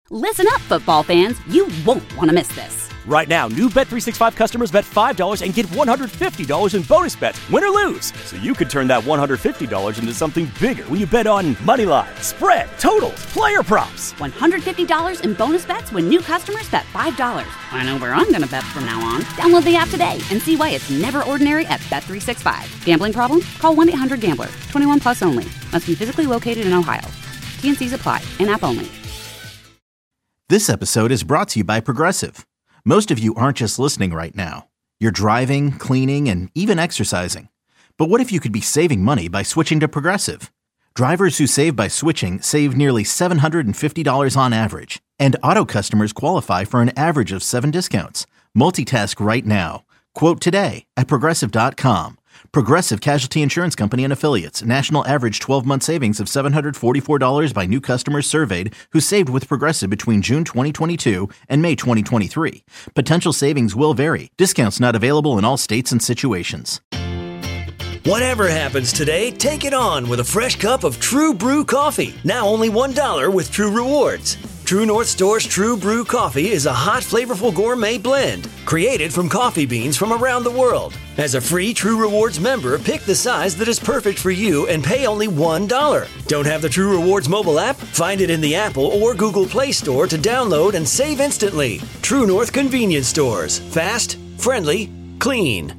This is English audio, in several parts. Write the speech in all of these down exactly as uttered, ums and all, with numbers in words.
Listen up, football fans. You won't want to miss this. Right now, new Bet three sixty-five customers bet five dollars and get one hundred fifty dollars in bonus bets, win or lose. So you could turn that one hundred fifty dollars into something bigger when you bet on money line, spread, totals, player props. one hundred fifty dollars in bonus bets when new customers bet five dollars. I know where I'm going to bet from now on. Download the app today and see why it's never ordinary at Bet three sixty-five. Gambling problem? Call one eight hundred gambler. twenty-one plus only. Must be physically located in Ohio. T N Cs apply. In-app only. This episode is brought to you by Progressive. Most of you aren't just listening right now. You're driving, cleaning, and even exercising. But what if you could be saving money by switching to Progressive? Drivers who save by switching save nearly seven hundred fifty dollars on average. And auto customers qualify for an average of seven discounts. Multitask right now. Quote today at Progressive dot com. Progressive Casualty Insurance Company and Affiliates. National average twelve-month savings of seven hundred forty-four dollars by new customers surveyed who saved with Progressive between June twenty twenty-two and May twenty twenty-three. Potential savings will vary. Discounts not available in all states and situations. Whatever happens today, take it on with a fresh cup of True Brew coffee. Now only one dollar with True Rewards. True North Store's True Brew coffee is a hot, flavorful gourmet blend created from coffee beans from around the world. As a free True Rewards member, pick the size that is perfect for you and pay only one dollar. Don't have the True Rewards mobile app? Find it in the Apple or Google Play Store to download and save instantly. True North Convenience Stores. Fast, friendly, clean.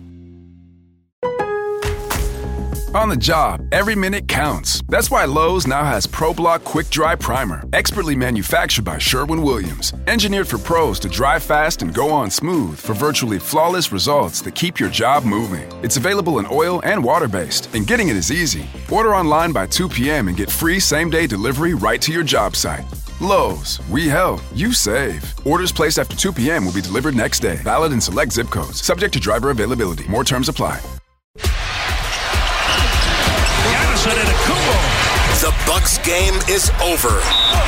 On the job, every minute counts. That's why Lowe's now has ProBlock Quick Dry Primer, expertly manufactured by Sherwin-Williams. Engineered for pros to dry fast and go on smooth for virtually flawless results that keep your job moving. It's available in oil and water-based, and getting it is easy. Order online by two p.m. and get free same-day delivery right to your job site. Lowe's, we help, you save. Orders placed after two p.m. will be delivered next day. Valid in select zip codes. Subject to driver availability. More terms apply. The Bucks game is over.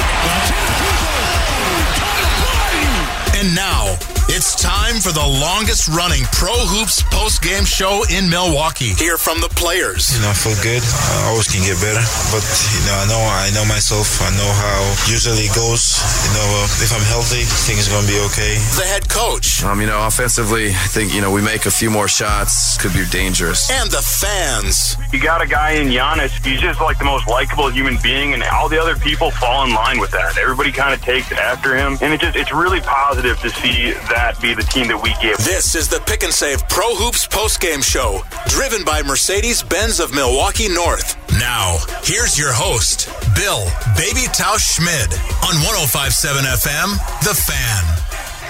And now, it's time for the longest-running Pro Hoops post-game show in Milwaukee. Hear from the players. You know, I feel good. I always can get better. But, you know, I know I know myself. I know how usually it goes. You know, uh, if I'm healthy, I think it's going to be okay. The head coach. Um, you know, offensively, I think, you know, we make a few more shots. Could be dangerous. And the fans. You got a guy in Giannis. He's just like the most likable human being, and all the other people fall in line with that. Everybody kind of takes after him. And it just it's really positive to see that be the team that we give. This is the Pick and Save Pro Hoops postgame show, driven by Mercedes-Benz of Milwaukee North. Now, here's your host, Bill Baby Tausch Schmid on one oh five point seven F M, The Fan.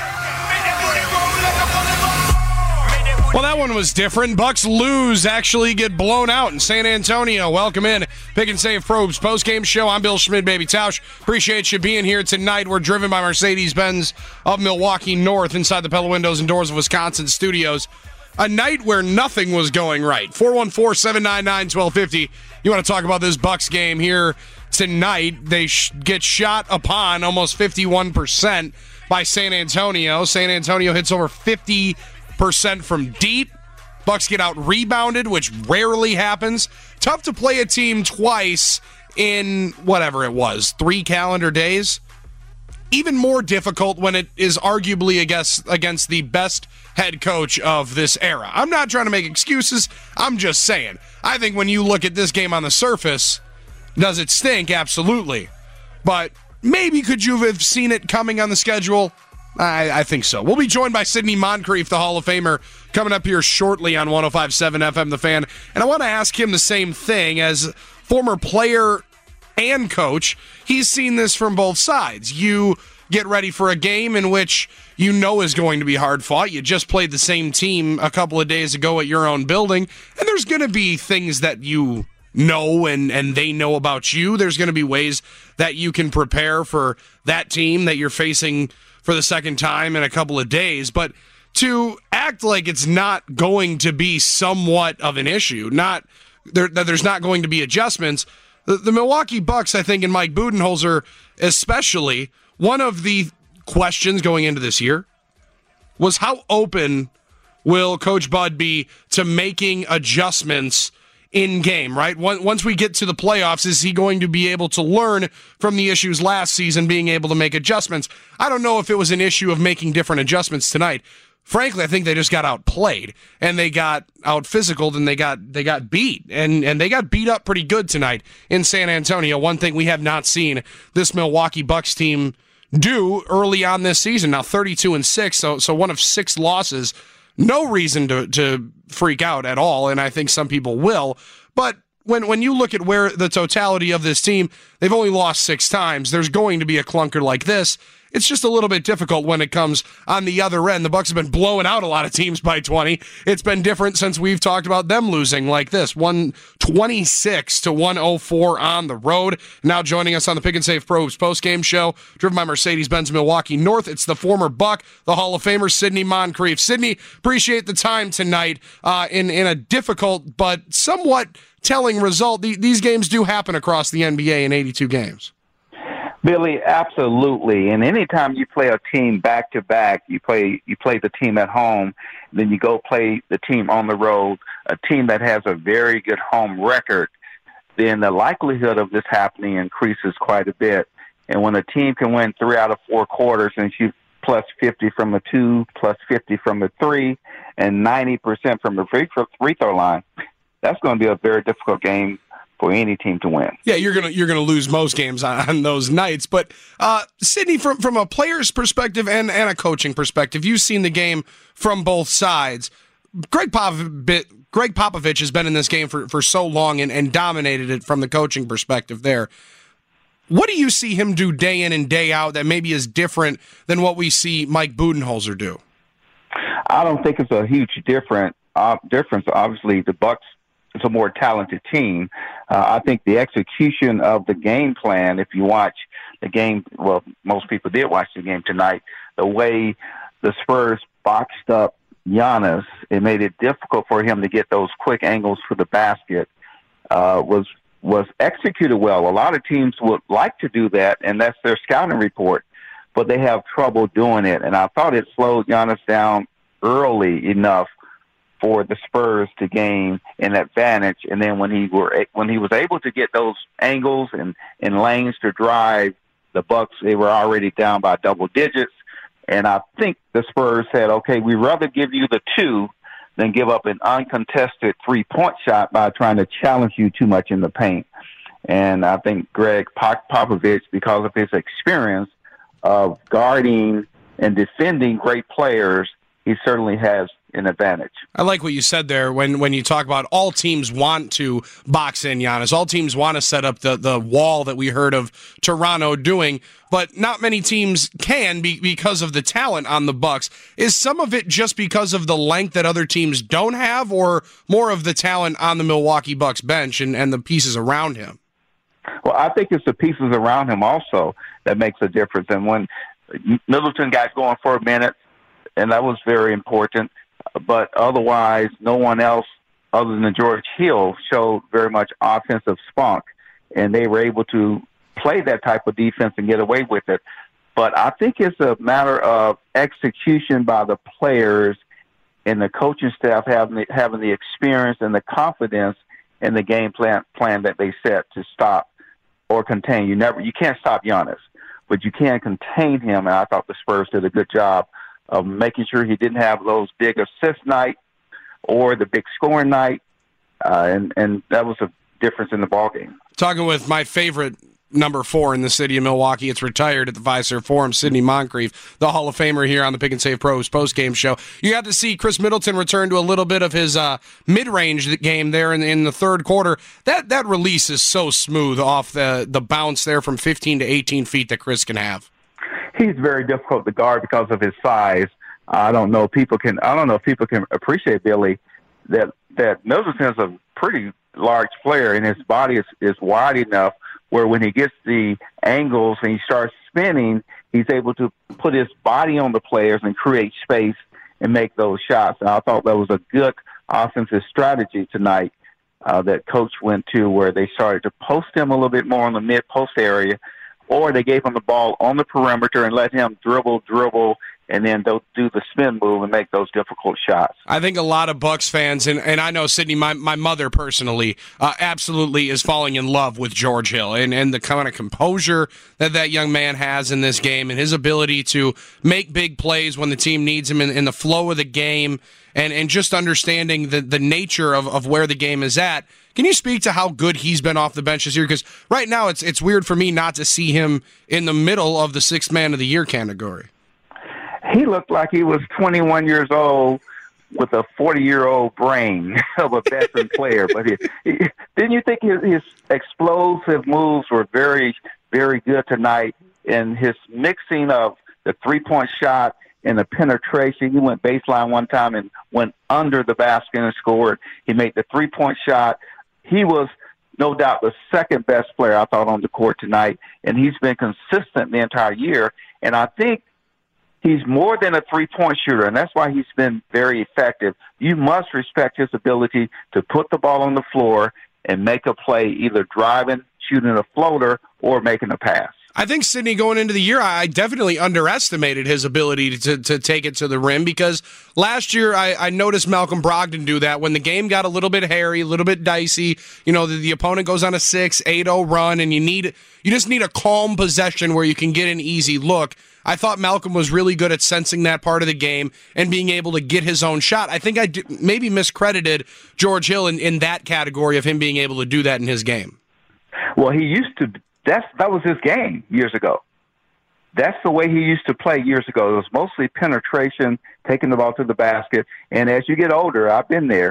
Well, that one was different. Bucks lose, actually get blown out in San Antonio. Welcome in. Pick and Save Pro Hoops postgame show. I'm Bill Schmid, Baby Tausch. Appreciate you being here tonight. We're driven by Mercedes-Benz of Milwaukee North inside the Pella Windows and Doors of Wisconsin studios. A night where nothing was going right. four one four, seven nine nine, one two five zero. You want to talk about this Bucks game here tonight. They sh- get shot upon almost fifty-one percent by San Antonio. San Antonio hits over fifty percent from deep. Bucks get out rebounded, which rarely happens. Tough to play a team twice in whatever it was, three calendar days. Even more difficult when it is arguably against, against the best head coach of this era. I'm not trying to make excuses. I'm just saying. I think when you look at this game on the surface, does it stink? Absolutely. But maybe could you have seen it coming on the schedule? I, I think so. We'll be joined by Sidney Moncrief, the Hall of Famer, coming up here shortly on one oh five point seven F M The Fan. And I want to ask him the same thing as former player and coach. He's seen this from both sides. You get ready for a game in which you know is going to be hard fought. You just played the same team a couple of days ago at your own building, and there's going to be things that you know and, and they know about you. There's going to be ways that you can prepare for that team that you're facing for the second time in a couple of days, but to act like it's not going to be somewhat of an issue, not there, that there's not going to be adjustments. The, the Milwaukee Bucks, I think, and Mike Budenholzer especially, one of the questions going into this year was how open will Coach Bud be to making adjustments in game, right? Once we get to the playoffs, is he going to be able to learn from the issues last season, being able to make adjustments? I don't know if it was an issue of making different adjustments tonight. Frankly, I think they just got outplayed and they got out physicaled and they got they got beat and and they got beat up pretty good tonight in San Antonio. One thing we have not seen this Milwaukee Bucks team do early on this season. Now thirty-two and six, so so one of six losses. No reason to to freak out at all, and I think some people will. But when when you look at where the totality of this team, they've only lost six times. There's going to be a clunker like this. It's just a little bit difficult when it comes on the other end. The Bucks have been blowing out a lot of teams by twenty. It's been different since we've talked about them losing like this, one twenty-six to one oh four on the road. Now joining us on the Pick and Save Pro Hoops postgame show, driven by Mercedes-Benz Milwaukee North, it's the former Buck, the Hall of Famer, Sidney Moncrief. Sidney, appreciate the time tonight uh, in, in a difficult but somewhat telling result. The, these games do happen across the N B A in eighty-two games. Billy, absolutely. And anytime you play a team back to back, you play you play the team at home, then you go play the team on the road, a team that has a very good home record, then the likelihood of this happening increases quite a bit. And when a team can win three out of four quarters and shoot plus fifty from the two, plus fifty from the three, and ninety percent from the free throw line, that's going to be a very difficult game for any team to win. Yeah, you're gonna you're gonna lose most games on, on those nights. But uh, Sidney, from from a player's perspective and, and a coaching perspective, you've seen the game from both sides. Greg Popovich, Greg Popovich has been in this game for, for so long and, and dominated it from the coaching perspective there. What do you see him do day in and day out that maybe is different than what we see Mike Budenholzer do? I don't think it's a huge different uh, difference. Obviously, the Bucks is a more talented team. Uh, I think the execution of the game plan, if you watch the game, well, most people did watch the game tonight, the way the Spurs boxed up Giannis, it made it difficult for him to get those quick angles for the basket, uh, was was executed well. A lot of teams would like to do that, and that's their scouting report, but they have trouble doing it. And I thought it slowed Giannis down early enough for the Spurs to gain an advantage. And then when he were when he was able to get those angles and, and lanes to drive the Bucks, they were already down by double digits. And I think the Spurs said, okay, we'd rather give you the two than give up an uncontested three-point shot by trying to challenge you too much in the paint. And I think Greg Popovich, because of his experience of guarding and defending great players, he certainly has an advantage. I like what you said there when, when you talk about all teams want to box in Giannis. All teams want to set up the, the wall that we heard of Toronto doing, but not many teams can be, because of the talent on the Bucks. Is some of it just because of the length that other teams don't have, or more of the talent on the Milwaukee Bucks bench and, and the pieces around him? Well, I think it's the pieces around him also that makes a difference. And when Middleton got going for a minute, and that was very important, but otherwise no one else other than George Hill showed very much offensive spunk, and they were able to play that type of defense and get away with it. But I think it's a matter of execution by the players and the coaching staff having the, having the experience and the confidence in the game plan plan that they set to stop or contain. You never, you can't stop Giannis, but you can contain him, and I thought the Spurs did a good job of making sure he didn't have those big assist night or the big scoring night, uh, and, and that was a difference in the ballgame. Talking with my favorite number four in the city of Milwaukee, it's retired at the Fiserv Forum, Sidney Moncrief, the Hall of Famer here on the Pick and Save Pros postgame show. You got to see Chris Middleton return to a little bit of his uh, mid-range game there in, in the third quarter. That that release is so smooth off the, the bounce there from fifteen to eighteen feet that Chris can have. He's very difficult to guard because of his size. I don't know if people can. I don't know if people can appreciate, Billy, that that Middleton's a pretty large player, and his body is, is wide enough where when he gets the angles and he starts spinning, he's able to put his body on the players and create space and make those shots. And I thought that was a good offensive strategy tonight uh, that Coach went to, where they started to post him a little bit more on the mid-post area, or they gave him the ball on the perimeter and let him dribble, dribble, and then they'll do the spin move and make those difficult shots. I think a lot of Bucks fans, and, and I know, Sydney, my, my mother personally, uh, absolutely is falling in love with George Hill and, and the kind of composure that that young man has in this game and his ability to make big plays when the team needs him in, in the flow of the game and, and just understanding the, the nature of, of where the game is at. Can you speak to how good he's been off the bench this year? Because right now it's it's weird for me not to see him in the middle of the sixth man of the year category. He looked like he was twenty-one years old with a forty-year-old brain of a veteran player. But he, he, didn't you think his, his explosive moves were very, very good tonight? And his mixing of the three-point shot and the penetration. He went baseline one time and went under the basket and scored. He made the three-point shot. He was, no doubt, the second-best player, I thought, on the court tonight, and he's been consistent the entire year. And I think he's more than a three-point shooter, and that's why he's been very effective. You must respect his ability to put the ball on the floor and make a play, either driving, shooting a floater, or making a pass. I think, Sydney, going into the year, I definitely underestimated his ability to, to take it to the rim because last year I, I noticed Malcolm Brogdon do that when the game got a little bit hairy, a little bit dicey. You know, the, the opponent goes on a six, eight oh run, and you need you just need a calm possession where you can get an easy look. I thought Malcolm was really good at sensing that part of the game and being able to get his own shot. I think I d- maybe miscredited George Hill in, in that category of him being able to do that in his game. Well, he used to That's that was his game years ago. That's the way he used to play years ago. It was mostly penetration, taking the ball to the basket. And as you get older, I've been there.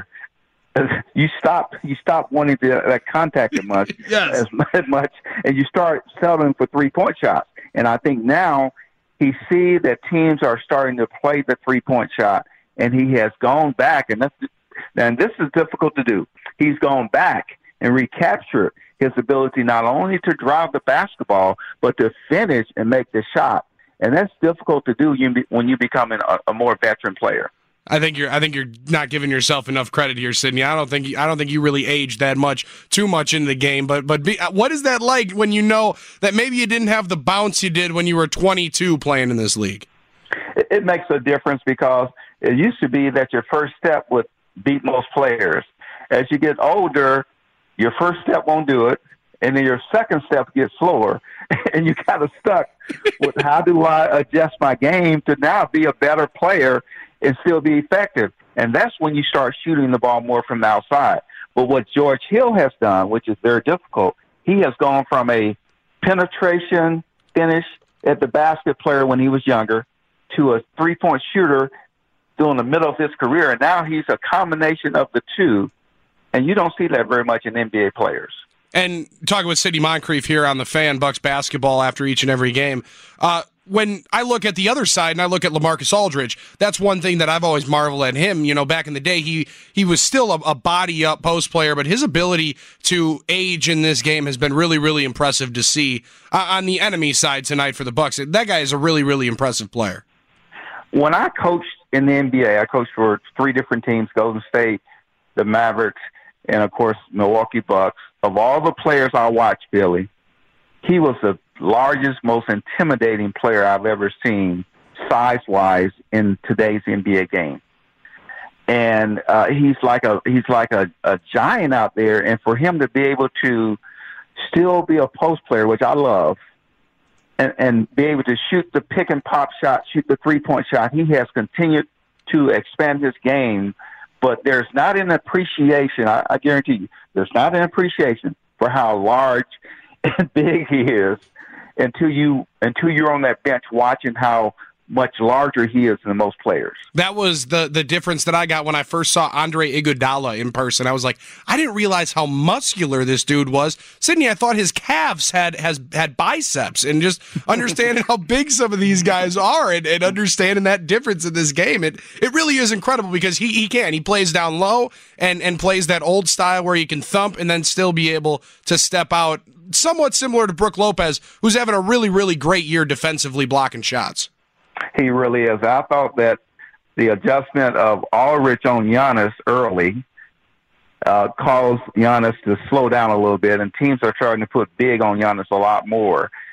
You stop, you stop wanting to uh, contact as much, yes. as, as much, and you start settling for three-point shots. And I think now he sees that teams are starting to play the three-point shot, and he has gone back. And that's, and this is difficult to do. He's gone back and recaptured his ability not only to drive the basketball, but to finish and make the shot. And that's difficult to do when you become a, a more veteran player. I think you're. I think you're not giving yourself enough credit here, Sydney. I don't think. You, I don't think you really aged that much, too much into the game. But but be, what is that like when you know that maybe you didn't have the bounce you did when you were twenty-two playing in this league? It, it makes a difference because it used to be that your first step would beat most players. As you get older, your first step won't do it, and then your second step gets slower, and you kind of stuck with how do I adjust my game to now be a better player and still be effective. And that's when you start shooting the ball more from the outside. But what George Hill has done, which is very difficult, he has gone from a penetration finish at the basket player when he was younger to a three-point shooter during the middle of his career. And now he's a combination of the two. And you don't see that very much in N B A players. And talking with Sidney Moncrief here on the Fan, Bucks basketball after each and every game. Uh, when I look at the other side and I look at LaMarcus Aldridge, that's one thing that I've always marveled at him. You know, back in the day, he he was still a, a body-up post player, but his ability to age in this game has been really, really impressive to see uh, on the enemy side tonight for the Bucks. That guy is a really, really impressive player. When I coached in the N B A, I coached for three different teams, Golden State, the Mavericks, and, of course, Milwaukee Bucks. Of all the players I watched, Billy, he was the largest, most intimidating player I've ever seen size-wise in today's N B A game. And uh, he's like a he's like a, a giant out there. And for him to be able to still be a post player, which I love, and, and be able to shoot the pick-and-pop shot, shoot the three-point shot, he has continued to expand his game. But there's not an appreciation, I, I guarantee you, there's not an appreciation for how large and big he is until you until you're on that bench watching how much larger he is than most players. That was the the difference that I got when I first saw Andre Iguodala in person. I was like, I didn't realize how muscular this dude was. Sydney, I thought his calves had has had biceps, and just understanding how big some of these guys are and, and understanding that difference in this game, it it really is incredible because he he can. He plays down low and, and plays that old style where you can thump and then still be able to step out, somewhat similar to Brook Lopez, who's having a really, really great year defensively blocking shots. He really is. I thought that the adjustment of Aldridge on Giannis early uh, caused Giannis to slow down a little bit, and teams are starting to put big on Giannis a lot more.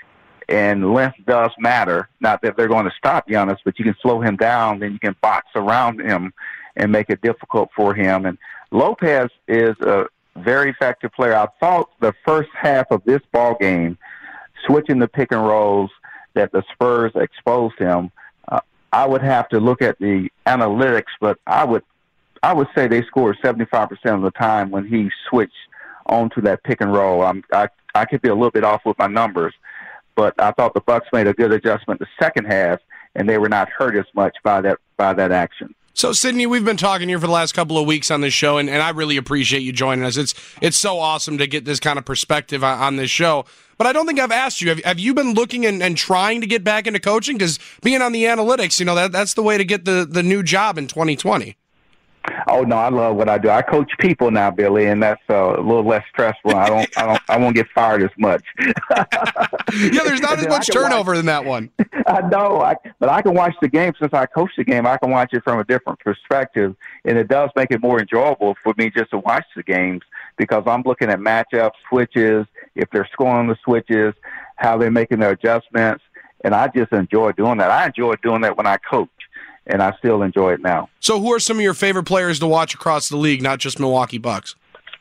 and length does matter. Not that they're going to stop Giannis, but you can slow him down, then you can box around him and make it difficult for him. And Lopez is a very effective player. I thought the first half of this ball game, switching the pick and rolls that the Spurs exposed him, uh, I would have to look at the analytics, but I would I would say they scored seventy-five percent of the time when he switched onto that pick and roll. I'm, I I could be a little bit off with my numbers, but I thought the Bucks made a good adjustment the second half, and they were not hurt as much by that by that action. So, Sydney, we've been talking here for the last couple of weeks on this show, and, and I really appreciate you joining us. It's it's so awesome to get this kind of perspective on, on this show. But I don't think I've asked you, have, have you been looking and, and trying to get back into coaching? Because being on the analytics, you know, that that's the way to get the, the new job in twenty twenty. Oh no, I love what I do. I coach people now, Billy, and that's uh, a little less stressful. I don't, I don't, I won't get fired as much. Yeah, there's not as much turnover watch, than that one. I know, I, but I can watch the game since I coach the game. I can watch it from a different perspective, and it does make it more enjoyable for me just to watch the games because I'm looking at matchups, switches, if they're scoring the switches, how they're making their adjustments, and I just enjoy doing that. I enjoy doing that when I coach. And I still enjoy it now. So who are some of your favorite players to watch across the league, not just Milwaukee Bucks?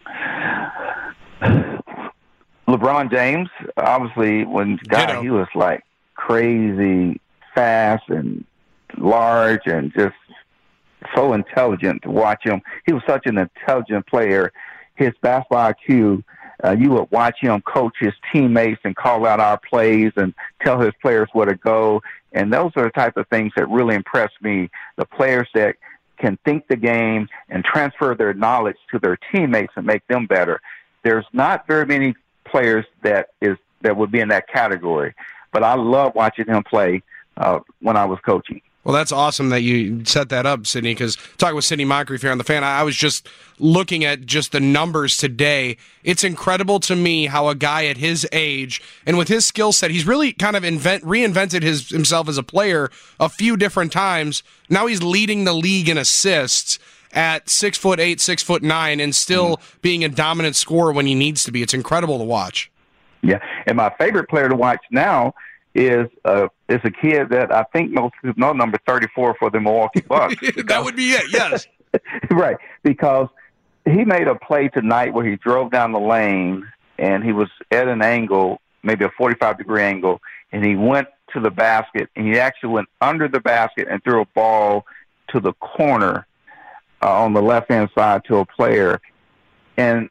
LeBron James, obviously, when God, he was like crazy fast and large and just so intelligent to watch him. He was such an intelligent player. His basketball I Q, uh, you would watch him coach his teammates and call out our plays and tell his players where to go. And those are the type of things that really impress me, the players that can think the game and transfer their knowledge to their teammates and make them better. There's not very many players that is that would be in that category, but I love watching him play uh, when I was coaching. Well, that's awesome that you set that up, Sydney, because talking with Sidney Moncrief here on The Fan, I was just looking at just the numbers today. It's incredible to me how a guy at his age and with his skill set, he's really kind of invent, reinvented his, himself as a player a few different times. Now he's leading the league in assists at six foot eight, six foot nine, and still mm. being a dominant scorer when he needs to be. It's incredible to watch. Yeah, and my favorite player to watch now is uh, is a kid that I think most people know, number thirty-four for the Milwaukee Bucks. That would be it, yes. Right, because he made a play tonight where he drove down the lane and he was at an angle, maybe a forty-five degree angle, and he went to the basket, and he actually went under the basket and threw a ball to the corner uh, on the left-hand side to a player. And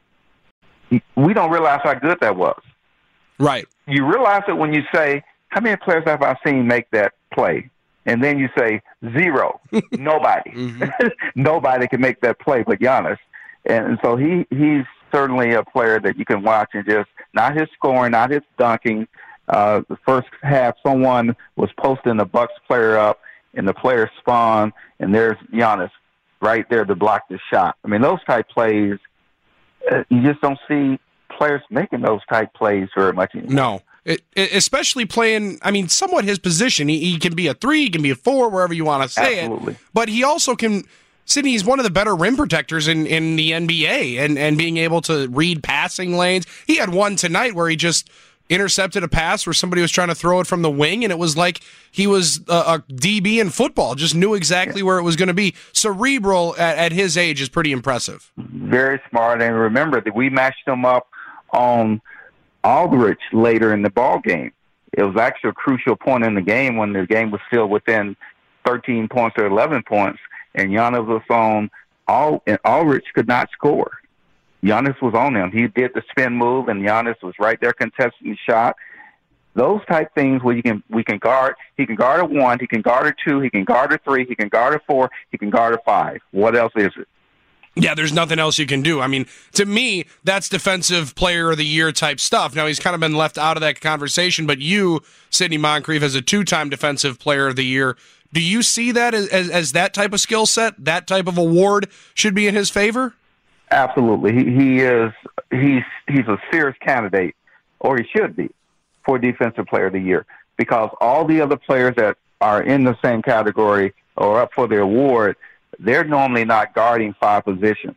he, we don't realize how good that was. Right. You realize it when you say, how many players have I seen make that play? And then you say, zero. Nobody. Mm-hmm. Nobody can make that play but Giannis. And so he, he's certainly a player that you can watch and just, not his scoring, not his dunking. Uh, the first half, someone was posting the Bucks player up, and the player spun, and there's Giannis right there to block the shot. I mean, those type plays, uh, you just don't see players making those type plays very much anymore. No. It, it, especially playing, I mean, somewhat his position. He, he can be a three, he can be a four, wherever you want to say Absolutely. it. But he also can, Sidney, he's one of the better rim protectors in, in the N B A and, and being able to read passing lanes. He had one tonight where he just intercepted a pass where somebody was trying to throw it from the wing, and it was like he was a, a D B in football, just knew exactly where it was going to be. Cerebral at, at his age is pretty impressive. Very smart, and remember that we matched him up on Aldridge later in the ball game. It was actually a crucial point in the game when the game was still within thirteen points or eleven points, and Giannis was on all, and Aldridge could not score. Giannis was on him. He did the spin move, and Giannis was right there contesting the shot. Those type things where you can we can guard. He can guard a one. He can guard a two. He can guard a three. He can guard a four. He can guard a five. What else is it? Yeah, there's nothing else you can do. I mean, to me, that's defensive player of the year type stuff. Now, he's kind of been left out of that conversation, but you, Sidney Moncrief, as a two-time defensive player of the year, do you see that as, as, as that type of skill set, that type of award should be in his favor? Absolutely. He, he is he's he's a serious candidate, or he should be, for defensive player of the year, because all the other players that are in the same category or up for the award, they're normally not guarding five positions.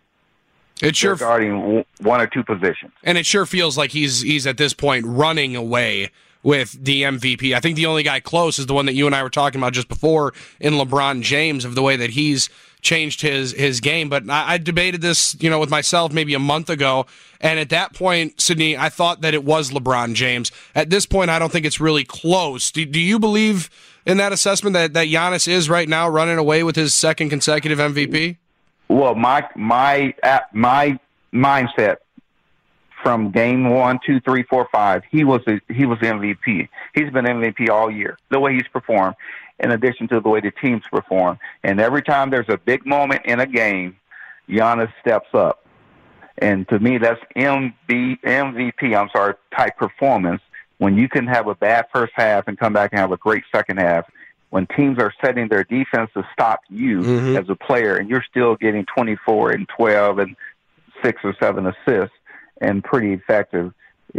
It sure they're guarding one or two positions. And it sure feels like he's he's at this point running away with the M V P. I think the only guy close is the one that you and I were talking about just before in LeBron James, of the way that he's changed his his game. But I, I debated this, you know, with myself maybe a month ago, and at that point, Sydney, I thought that it was LeBron James. At this point, I don't think it's really close. Do, do you believe in that assessment that, that Giannis is right now running away with his second consecutive M V P? Well, my my my mindset from game one, two, three, four, five, he was a, he was M V P. He's been M V P all year. The way he's performed, in addition to the way the teams perform, and every time there's a big moment in a game, Giannis steps up. And to me, that's M V P. I'm sorry, type performance. When you can have a bad first half and come back and have a great second half, when teams are setting their defense to stop you mm-hmm. as a player, and you're still getting twenty-four and twelve and six or seven assists and pretty effective,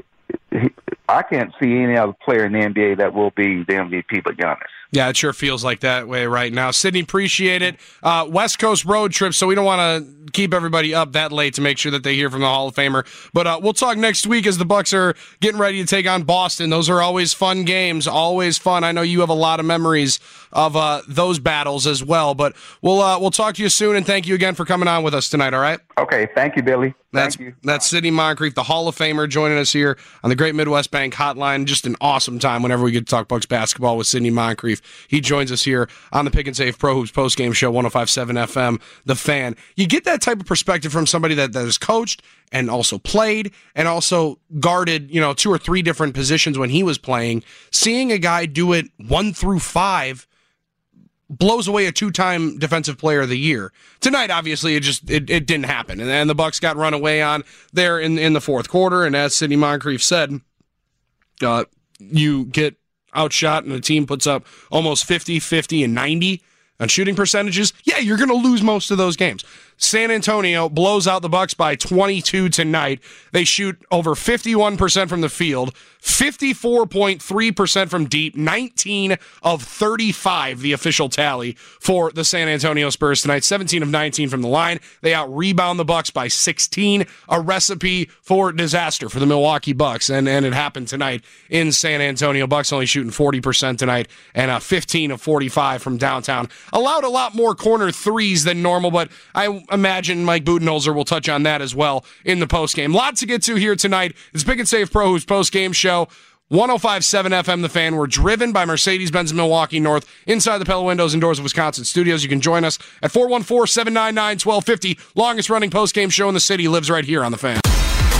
I can't see any other player in the N B A that will be the M V P but Giannis. Yeah, it sure feels like that way right now. Sydney, appreciate it. Uh, West Coast road trip, so we don't want to keep everybody up that late to make sure that they hear from the Hall of Famer. But uh, we'll talk next week as the Bucks are getting ready to take on Boston. Those are always fun games, always fun. I know you have a lot of memories of uh, those battles as well. But we'll uh, we'll talk to you soon, and thank you again for coming on with us tonight, all right? Okay, thank you, Billy. That's Thank you. that's Sidney Moncrief, the Hall of Famer, joining us here on the Great Midwest Bank Hotline. Just an awesome time whenever we get to talk Bucks basketball with Sidney Moncrief. He joins us here on the Pick and Save Pro Hoops postgame show, one oh five point seven F M, The Fan. You get that type of perspective from somebody that, that has coached and also played and also guarded, you know, two or three different positions when he was playing. Seeing a guy do it one through five blows away a two-time Defensive Player of the Year. Tonight, obviously, it just it, it didn't happen, and, and the Bucks got run away on there in in the fourth quarter. And as Sidney Moncrief said, uh, you get outshot, and the team puts up almost fifty, fifty, and ninety on shooting percentages. Yeah, you're going to lose most of those games. San Antonio blows out the Bucks by twenty-two tonight. They shoot over fifty-one percent from the field, fifty-four point three percent from deep, nineteen of thirty-five, the official tally for the San Antonio Spurs tonight, seventeen of nineteen from the line. They out-rebound the Bucks by sixteen, a recipe for disaster for the Milwaukee Bucks, and, and it happened tonight in San Antonio. Bucks only shooting forty percent tonight, and uh, fifteen of forty-five from downtown. Allowed a lot more corner threes than normal, but I imagine Mike Budenholzer will touch on that as well in the postgame. Lots to get to here tonight. It's Pick and Save Pro Hoops postgame show. one oh five point seven F M, The Fan. We're driven by Mercedes-Benz Milwaukee North inside the Pella Windows and Doors of Wisconsin studios. You can join us at four one four, seven nine nine, one two five zero. Longest running postgame show in the city lives right here on The Fan.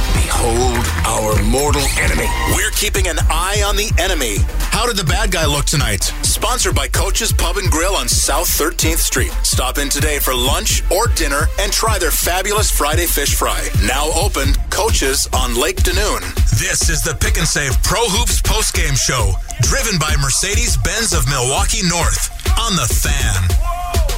Behold our mortal enemy. We're keeping an eye on the enemy. How did the bad guy look tonight? Sponsored by Coach's Pub and Grill on South thirteenth Street. Stop in today for lunch or dinner and try their fabulous Friday fish fry. Now open, Coach's on Lake Danoon. This is the Pick and Save Pro Hoops postgame show, driven by Mercedes-Benz of Milwaukee North on The Fan.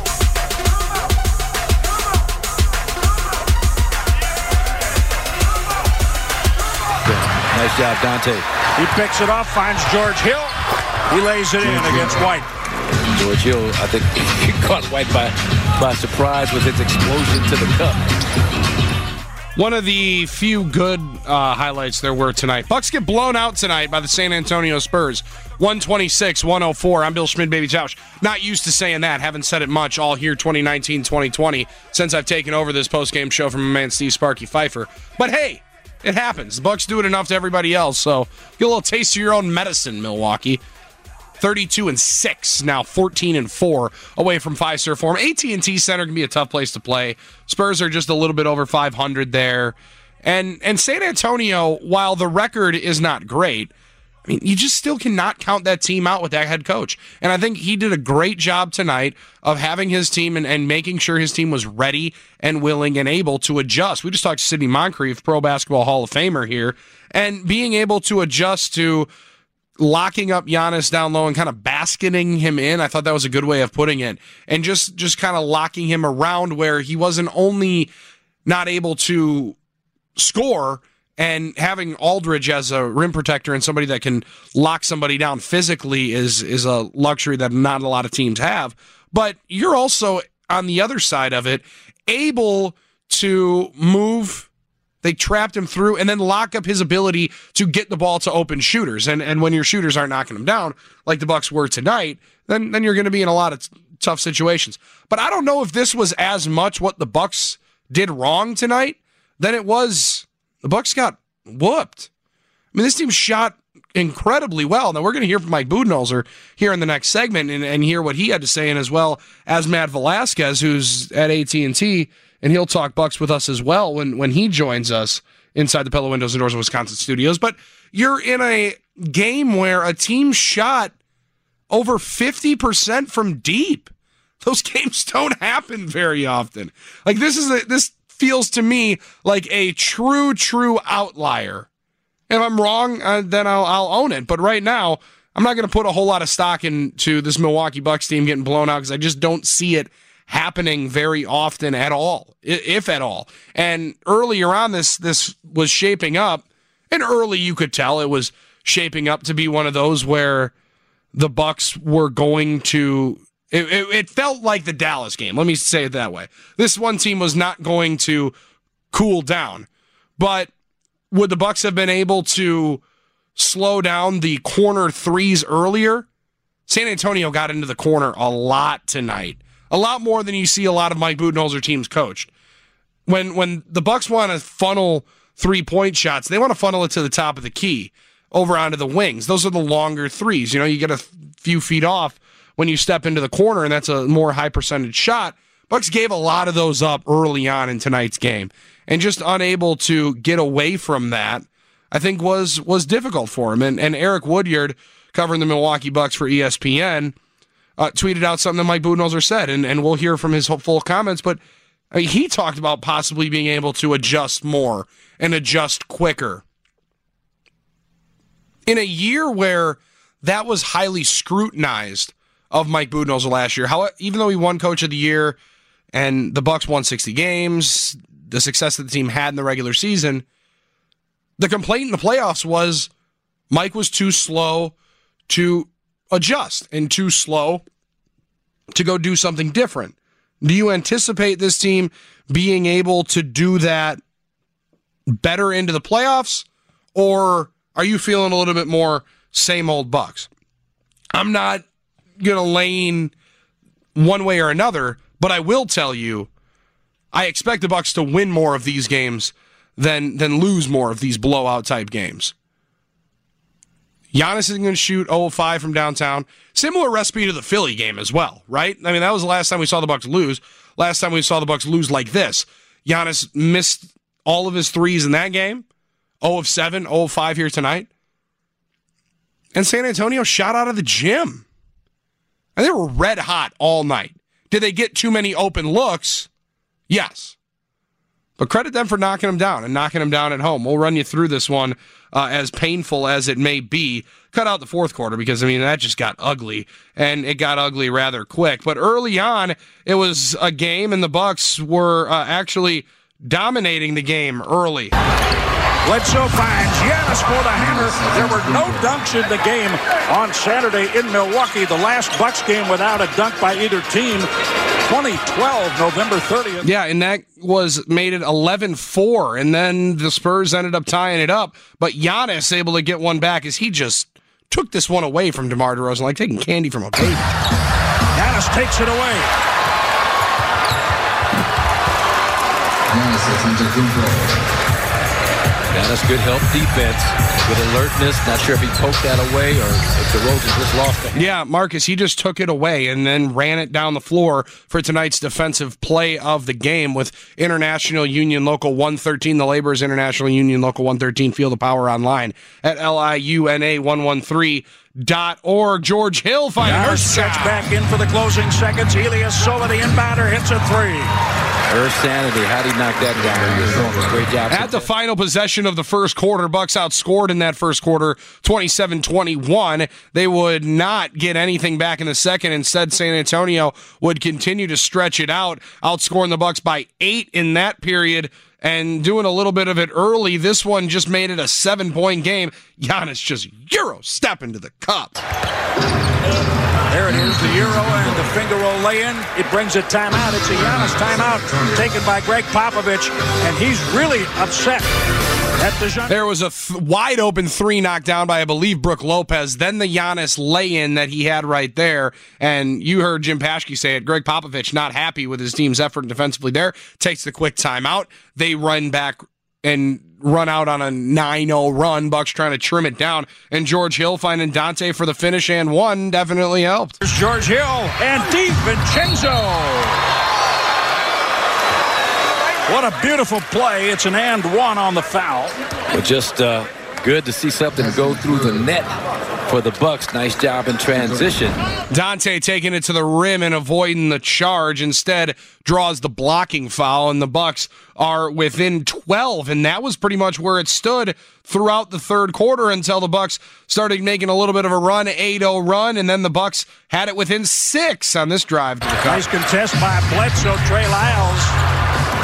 Nice job, Dante. He picks it off, finds George Hill. He lays it George in against Hill. White. George Hill, I think, he caught White by, by surprise with his explosion to the cup. One of the few good uh, highlights there were tonight. Bucks get blown out tonight by the San Antonio Spurs. one twenty-six one oh four. I'm Bill Schmid, Baby Tausch. Not used to saying that. Haven't said it much all year twenty nineteen twenty twenty since I've taken over this postgame show from my man Steve Sparky Pfeiffer. But hey, it happens. The Bucks do it enough to everybody else, so get a little taste of your own medicine, Milwaukee. thirty-two and six, now fourteen and four away from Fiserv Forum. A T and T Center can be a tough place to play. Spurs are just a little bit over five hundred there. And and San Antonio, while the record is not great, I mean, you just still cannot count that team out with that head coach. And I think he did a great job tonight of having his team and, and making sure his team was ready and willing and able to adjust. We just talked to Sidney Moncrief, Pro Basketball Hall of Famer here, and being able to adjust to locking up Giannis down low and kind of basketing him in. I thought that was a good way of putting it. And just, just kind of locking him around where he wasn't only not able to score, and having Aldridge as a rim protector and somebody that can lock somebody down physically is is a luxury that not a lot of teams have. But you're also, on the other side of it, able to move They trapped him through and then lock up his ability to get the ball to open shooters. And and when your shooters aren't knocking them down, like the Bucks were tonight, then, then you're going to be in a lot of t- tough situations. But I don't know if this was as much what the Bucks did wrong tonight than it was the Bucks got whooped. I mean, this team shot incredibly well. Now, we're going to hear from Mike Budenholzer here in the next segment and, and hear what he had to say, and as well as Matt Velasquez, who's at A T and T, and he'll talk Bucks with us as well when, when he joins us inside the Pella Windows and Doors of Wisconsin studios. But you're in a game where a team shot over fifty percent from deep. Those games don't happen very often. Like, this is a, this feels to me like a true, true outlier. If I'm wrong, uh, then I'll, I'll own it. But right now, I'm not going to put a whole lot of stock into this Milwaukee Bucks team getting blown out because I just don't see it happening very often at all, if at all. And earlier on, this this was shaping up, and early you could tell it was shaping up to be one of those where the Bucks were going to. It, it, it felt like the Dallas game. Let me say it that way. This one team was not going to cool down, but would the Bucks have been able to slow down the corner threes earlier? San Antonio got into the corner a lot tonight. A lot more than you see a lot of Mike Budenholzer teams coached. When when the Bucks want to funnel three-point shots, they want to funnel it to the top of the key, over onto the wings. Those are the longer threes. You know, you get a few feet off when you step into the corner, and that's a more high-percentage shot. Bucks gave a lot of those up early on in tonight's game, and just unable to get away from that, I think was was difficult for him. And, and Eric Woodyard, covering the Milwaukee Bucks for E S P N, Uh, tweeted out something that Mike Budenholzer said, and, and we'll hear from his full comments, but I mean, he talked about possibly being able to adjust more and adjust quicker. In a year where that was highly scrutinized of Mike Budenholzer last year, how even though he won Coach of the Year and the Bucks won sixty games, the success that the team had in the regular season, the complaint in the playoffs was Mike was too slow to adjust and too slow to go do something different. Do you anticipate this team being able to do that better into the playoffs, or are you feeling a little bit more same old Bucks? I'm not going to lean one way or another, but I will tell you I expect the Bucks to win more of these games than than lose more of these blowout type games. Giannis is going to shoot oh of five from downtown. Similar recipe to the Philly game as well, right? I mean, that was the last time we saw the Bucks lose. Last time we saw the Bucks lose like this. Giannis missed all of his threes in that game. oh of seven, oh of five here tonight. And San Antonio shot out of the gym. And they were red hot all night. Did they get too many open looks? Yes. But credit them for knocking them down and knocking them down at home. We'll run you through this one, uh, as painful as it may be. Cut out the fourth quarter because, I mean, that just got ugly, and it got ugly rather quick. But early on, it was a game, and the Bucks were uh, actually dominating the game early. Bledsoe finds Giannis for the hammer. There were no dunks in the game on Saturday in Milwaukee. The last Bucks game without a dunk by either team. twenty twelve, November thirtieth. Yeah, and that was made it eleven four, and then the Spurs ended up tying it up. But Giannis able to get one back as he just took this one away from DeMar DeRozan, like taking candy from a baby. Giannis takes it away. Giannis, good help defense, good alertness. Not sure if he poked that away or if DeRozan just lost it. Yeah, Marcus, he just took it away and then ran it down the floor for tonight's defensive play of the game with International Union Local one thirteen, the Laborers International Union Local one thirteen. Feel the power online at L I U N A one one three dot org. George Hill finding her sets back in for the closing seconds. Elias Sola, the inbounder, hits a three. Earth Sanity, how'd he knock that down? Great job. At the final possession of the first quarter, Bucks outscored in that first quarter twenty-seven twenty-one. They would not get anything back in the second. Instead, San Antonio would continue to stretch it out, outscoring the Bucks by eight in that period and doing a little bit of it early. This one just made it a seven-point game. Giannis just Euro step into the cup. There it is. the Euro and the finger roll lay-in. It brings a timeout. It's a Giannis timeout taken by Greg Popovich, and he's really upset. There was a th- wide open three knocked down by, I believe, Brook Lopez. Then the Giannis lay-in that he had right there. And you heard Jim Paschke say it. Greg Popovich not happy with his team's effort defensively there. Takes the quick timeout. They run back and run out on a nine oh run. Bucks trying to trim it down. And George Hill finding Dante for the finish and one definitely helped. There's George Hill and DiVincenzo. What a beautiful play. It's an and one on the foul. But just uh, good to see something go through the net for the Bucks. Nice job in transition. Dante taking it to the rim and avoiding the charge. Instead, draws the blocking foul, and the Bucks are within twelve. And that was pretty much where it stood throughout the third quarter until the Bucks started making a little bit of a run, eight oh run, and then the Bucks had it within six on this drive to the cup. Nice contest by Bledsoe. Trey Lyles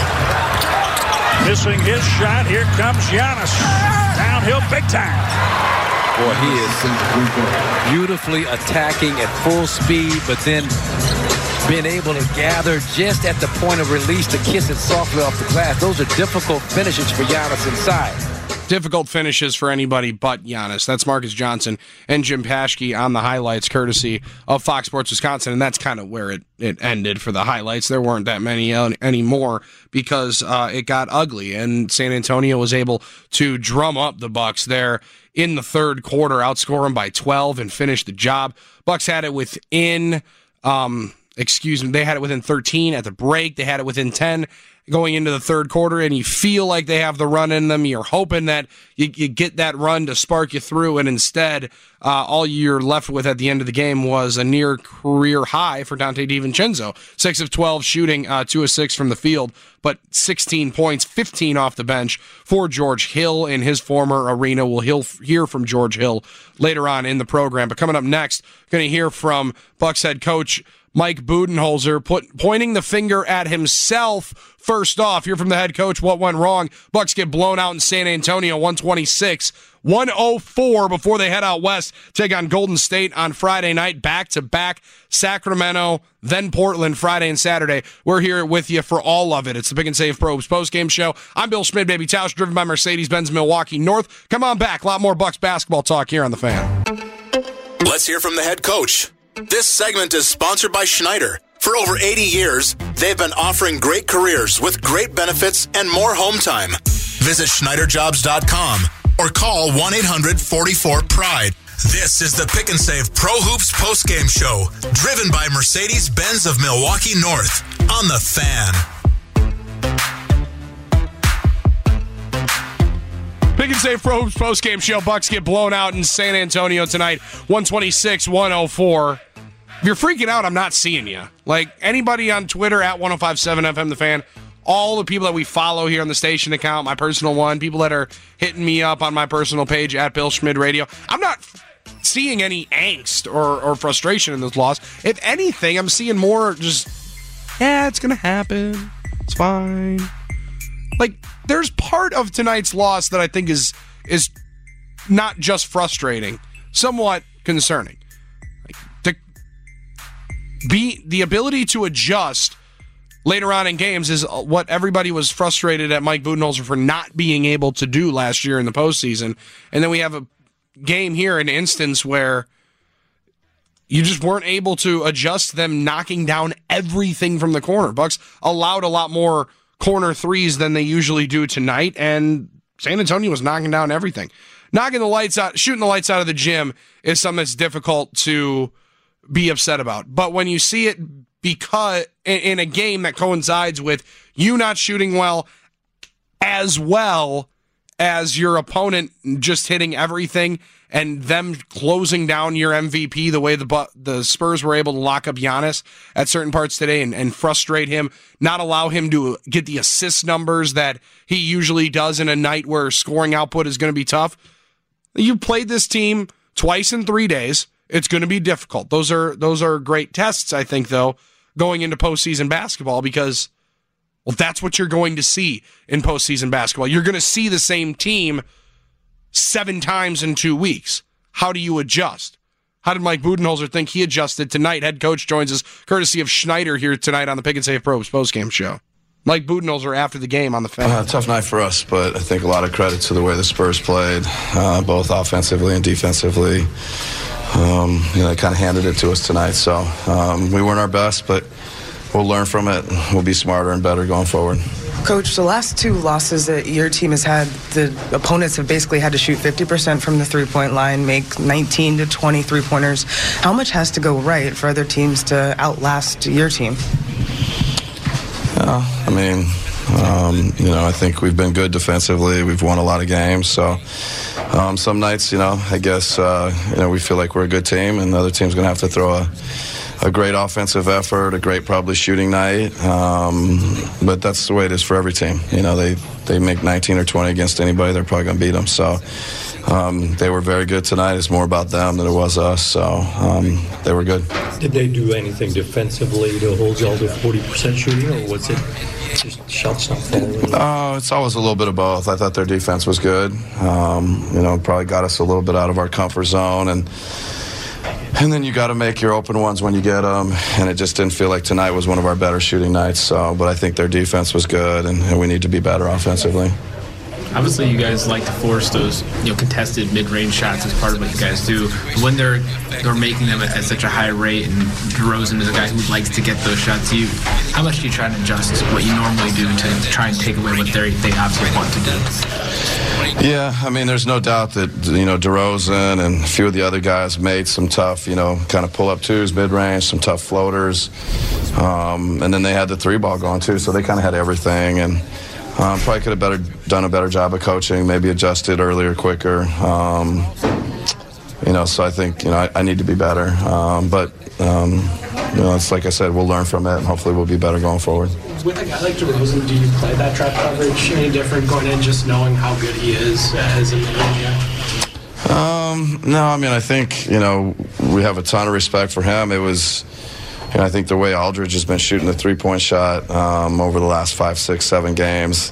missing his shot. Here comes Giannis. Downhill big time. Boy, he is beautifully attacking at full speed, but then being able to gather just at the point of release to kiss it softly off the glass. Those are difficult finishes for Giannis inside. Difficult finishes for anybody but Giannis. That's Marcus Johnson and Jim Paschke on the highlights, courtesy of Fox Sports Wisconsin, and that's kind of where it, it ended for the highlights. There weren't that many anymore because uh, it got ugly, and San Antonio was able to drum up the Bucks there in the third quarter, outscore them by twelve, and finish the job. Bucks had it within, um, excuse me, they had it within thirteen at the break. They had it within ten going into the third quarter, and you feel like they have the run in them. You're hoping that you, you get that run to spark you through, and instead, uh, all you're left with at the end of the game was a near career high for Dante DiVincenzo. six of twelve shooting, uh, two of six from the field, but sixteen points, fifteen off the bench for George Hill in his former arena. We'll hear from George Hill later on in the program. But coming up next, going to hear from Bucks head coach Mike Budenholzer put, pointing the finger at himself. First off, hear from the head coach what went wrong. Bucks get blown out in San Antonio, one twenty-six one oh four before they head out west, take on Golden State on Friday night, back-to-back Sacramento, then Portland Friday and Saturday. We're here with you for all of it. It's the Pick and Save Probes postgame show. I'm Bill Schmid, Baby Tausch, driven by Mercedes-Benz Milwaukee North. Come on back. A lot more Bucks basketball talk here on The Fan. Let's hear from the head coach. This segment is sponsored by Schneider. For over eighty years, they've been offering great careers with great benefits and more home time. Visit Schneider Jobs dot com or call one eight hundred forty-four pride. This is the Pick and Save Pro Hoops postgame show, driven by Mercedes-Benz of Milwaukee North on The Fan. Pick and Save Pro Hoops postgame show. Bucks get blown out in San Antonio tonight, one twenty-six one oh four. If you're freaking out, I'm not seeing you. Like, anybody on Twitter, at ten fifty-seven F M The Fan, all the people that we follow here on the station account, my personal one, people that are hitting me up on my personal page, at Bill Schmid Radio, I'm not seeing any angst or, or frustration in this loss. If anything, I'm seeing more just, yeah, it's going to happen. It's fine. Like, there's part of tonight's loss that I think is is not just frustrating, somewhat concerning. Like, the, be, the ability to adjust later on in games is what everybody was frustrated at Mike Budenholzer for not being able to do last year in the postseason. And then we have a game here, an instance where you just weren't able to adjust them knocking down everything from the corner. Bucks allowed a lot more corner threes than they usually do tonight, and San Antonio was knocking down everything. Knocking the lights out, shooting the lights out of the gym is something that's difficult to be upset about. But when you see it because in a game that coincides with you not shooting well as well as your opponent just hitting everything and them closing down your M V P the way the the Spurs were able to lock up Giannis at certain parts today and, and frustrate him, not allow him to get the assist numbers that he usually does in a night where scoring output is going to be tough. You played this team twice in three days. It's going to be difficult. Those are those are great tests, I think, though, going into postseason basketball because, well, that's what you're going to see in postseason basketball. You're going to see the same team seven times in two weeks. How do you adjust? How did Mike Budenholzer think he adjusted tonight? Head coach joins us courtesy of Schneider here tonight on the Pick and Save Probes postgame show. Mike Budenholzer after the game on the fan. Uh, tough night for us, but I think a lot of credit to the way the Spurs played, uh, both offensively and defensively. Um, you know, they kind of handed it to us tonight, so um, we weren't our best, but we'll learn from it. We'll be smarter and better going forward. Coach, the last two losses that your team has had, the opponents have basically had to shoot fifty percent from the three-point line, make nineteen to twenty three-pointers. How much has to go right for other teams to outlast your team? Yeah, I mean, um, you know, I think we've been good defensively. We've won a lot of games, so um, some nights, you know, I guess, uh, you know, we feel like we're a good team, and the other team's going to have to throw a a great offensive effort, a great probably shooting night. Um, but that's the way it is for every team. You know, they, they make nineteen or twenty against anybody, they're probably going to beat them. So um, they were very good tonight. It's more about them than it was us. So um, they were good. Did they do anything defensively to hold y'all to forty percent shooting, or was it just shots not falling? Oh, it's always a little bit of both. I thought their defense was good. Um, you know, probably got us a little bit out of our comfort zone, and And then you got to make your open ones when you get them, and it just didn't feel like tonight was one of our better shooting nights. So, but I think their defense was good, and, and we need to be better offensively. Obviously, you guys like to force those, you know, contested mid-range shots as part of what you guys do. When they're they're making them at, at such a high rate, and DeRozan is a guy who likes to get those shots, you how much do you try to adjust what you normally do to try and take away what they they obviously want to do? Yeah, I mean, there's no doubt that, you know, DeRozan and a few of the other guys made some tough, you know, kind of pull-up twos, mid-range, some tough floaters. Um, and then they had the three-ball going, too, so they kind of had everything. And um, probably could have better done a better job of coaching, maybe adjusted earlier, quicker. Um, you know, so I think, you know, I, I need to be better. Um, but, um, you know, it's like I said, we'll learn from it, and hopefully we'll be better going forward. With a guy like DeRozan, do you play that trap coverage any different going in, just knowing how good he is as a mid-range? Um, no, I mean, I think, you know, we have a ton of respect for him. It was, you know, I think the way Aldridge has been shooting the three-point shot um, over the last five, six, seven games,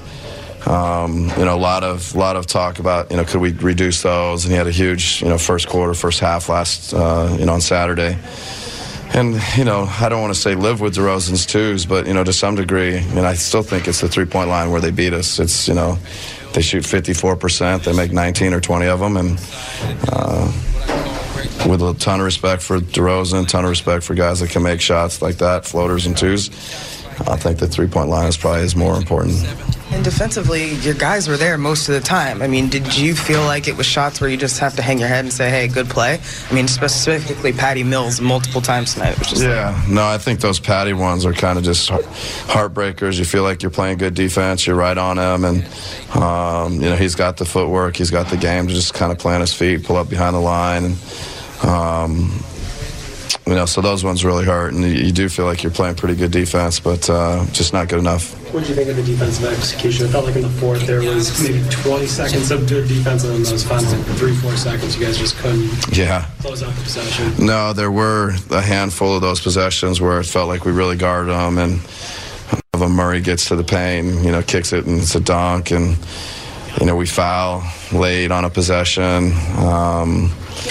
um, you know, a lot of, lot of talk about, you know, could we reduce those? And he had a huge, you know, first quarter, first half last, uh, you know, on Saturday. And, you know, I don't want to say live with DeRozan's twos, but, you know, to some degree, I mean, I still think it's the three-point line where they beat us. It's, you know, they shoot fifty-four percent, they make nineteen or twenty of them, and uh, with a ton of respect for DeRozan, a ton of respect for guys that can make shots like that, floaters and twos, I think the three-point line is probably is more important. And defensively, your guys were there most of the time. I mean, did you feel like it was shots where you just have to hang your head and say, hey, good play? I mean, specifically Patty Mills multiple times tonight. Which is yeah, like... no, I think those Patty ones are kind of just heartbreakers. You feel like you're playing good defense, you're right on him, and, um, you know, he's got the footwork, he's got the game to just kind of plant his feet, pull up behind the line, and, um, you know, so those ones really hurt, and you do feel like you're playing pretty good defense, but uh, just not good enough. What did you think of the defensive execution? It felt like in the fourth there was maybe twenty seconds of good defense, and then those final three, four seconds you guys just couldn't yeah. close out the possession. No, there were a handful of those possessions where it felt like we really guarded them, and of them Murray gets to the paint, you know, kicks it, and it's a dunk, and, you know, we foul late on a possession. Um,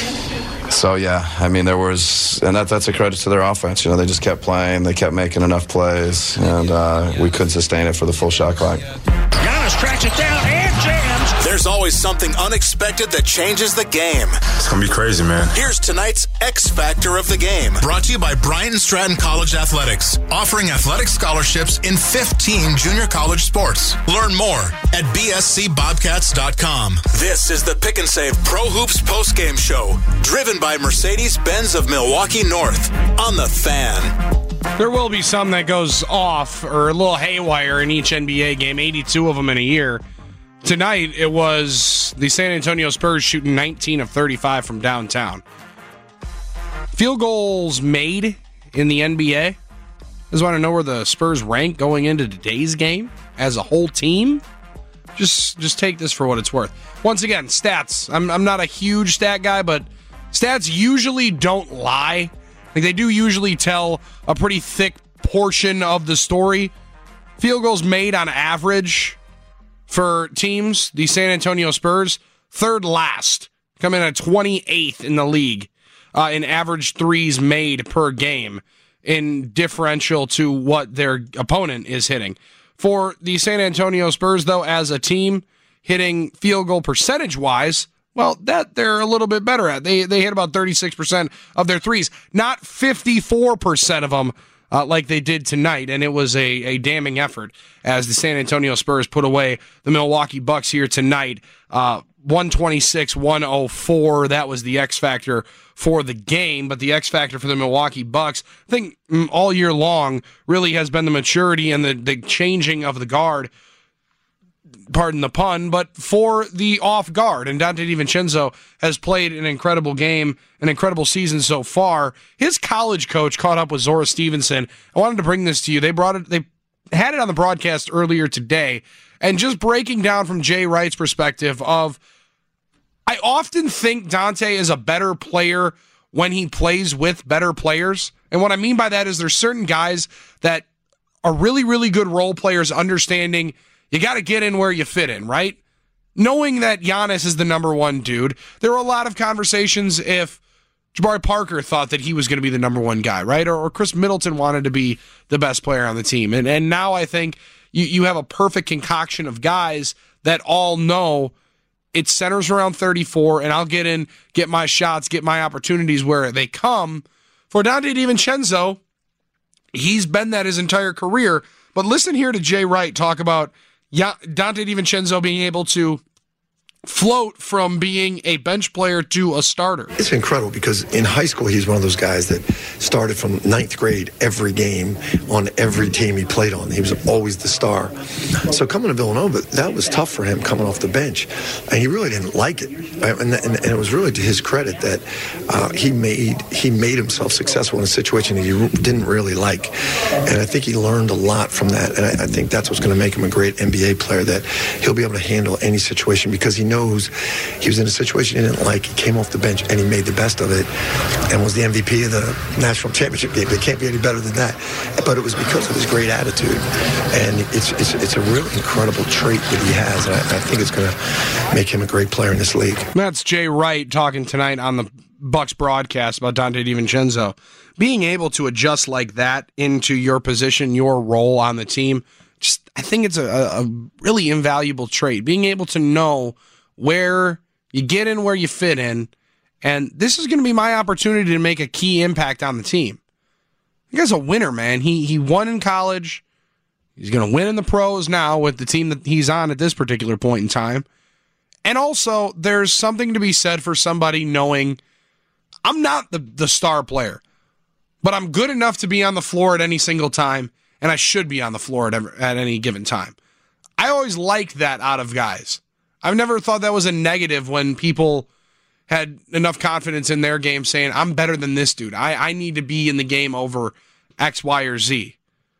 So, yeah, I mean, there was, and that, that's a credit to their offense. You know, they just kept playing, they kept making enough plays, and uh, we couldn't sustain it for the full shot clock. Giannis tracks it down and jams. There's always something unexpected that changes the game. It's going to be crazy, man. Here's tonight's X Factor of the Game. Brought to you by Bryant Stratton College Athletics, offering athletic scholarships in fifteen junior college sports. Learn more at b s c bobcats dot com. This is the Pick and Save Pro Hoops postgame show, driven by Mercedes-Benz of Milwaukee North on The Fan. There will be some that goes off or a little haywire in each N B A game, eighty-two of them in a year. Tonight, it was the San Antonio Spurs shooting nineteen of thirty-five from downtown. Field goals made in the N B A. I just want to know where the Spurs rank going into today's game as a whole team. Just just take this for what it's worth. Once again, stats. I'm I'm not a huge stat guy, but stats usually don't lie. Like, they do usually tell a pretty thick portion of the story. Field goals made on average for teams, the San Antonio Spurs, third last, come in at twenty-eighth in the league. uh, in average threes made per game in differential to what their opponent is hitting. For the San Antonio Spurs, though, as a team, hitting field goal percentage-wise, well, that they're a little bit better at. They they hit about thirty-six percent of their threes, not fifty-four percent of them uh, like they did tonight, and it was a, a damning effort as the San Antonio Spurs put away the Milwaukee Bucks here tonight. Uh, one twenty-six one oh four, that was the X factor for the game, but the X factor for the Milwaukee Bucks, I think mm, all year long, really has been the maturity and the, the changing of the guard, pardon the pun, but for the off guard. And Donte DiVincenzo has played an incredible game, an incredible season so far. His college coach caught up with Zora Stevenson. I wanted to bring this to you. They brought it, they had it on the broadcast earlier today, and just breaking down from Jay Wright's perspective of, I often think Donte is a better player when he plays with better players. And what I mean by that is there's certain guys that are really, really good role players, understanding you got to get in where you fit in, right? Knowing that Giannis is the number one dude, there were a lot of conversations if Jabari Parker thought that he was going to be the number one guy, right? Or, or Chris Middleton wanted to be the best player on the team. And, and now I think you, you have a perfect concoction of guys that all know it centers around thirty-four, and I'll get in, get my shots, get my opportunities where they come. For Donte DiVincenzo, he's been that his entire career. But listen here to Jay Wright talk about Donte DiVincenzo being able to float from being a bench player to a starter. It's incredible because in high school, he's one of those guys that started from ninth grade every game on every team he played on. He was always the star. So coming to Villanova, that was tough for him coming off the bench. And he really didn't like it. And, and, and it was really to his credit that uh, he made he made himself successful in a situation that he didn't really like. And I think he learned a lot from that. And I, I think that's what's going to make him a great N B A player, that he'll be able to handle any situation because he knows he was in a situation he didn't like. He came off the bench and he made the best of it and was the M V P of the national championship game. It can't be any better than that. But it was because of his great attitude. And it's it's, it's a really incredible trait that he has. And I, I think it's going to make him a great player in this league. That's Jay Wright talking tonight on the Bucks broadcast about Donte DiVincenzo. Being able to adjust like that into your position, your role on the team, just I think it's a, a really invaluable trait. Being able to know where you get in, where you fit in, and this is going to be my opportunity to make a key impact on the team. The guy's a winner, man. He he won in college. He's going to win in the pros now with the team that he's on at this particular point in time. And also, there's something to be said for somebody knowing I'm not the, the star player, but I'm good enough to be on the floor at any single time, and I should be on the floor at, every, at any given time. I always like that out of guys. I've never thought that was a negative when people had enough confidence in their game saying, I'm better than this dude. I, I need to be in the game over X, Y, or Z.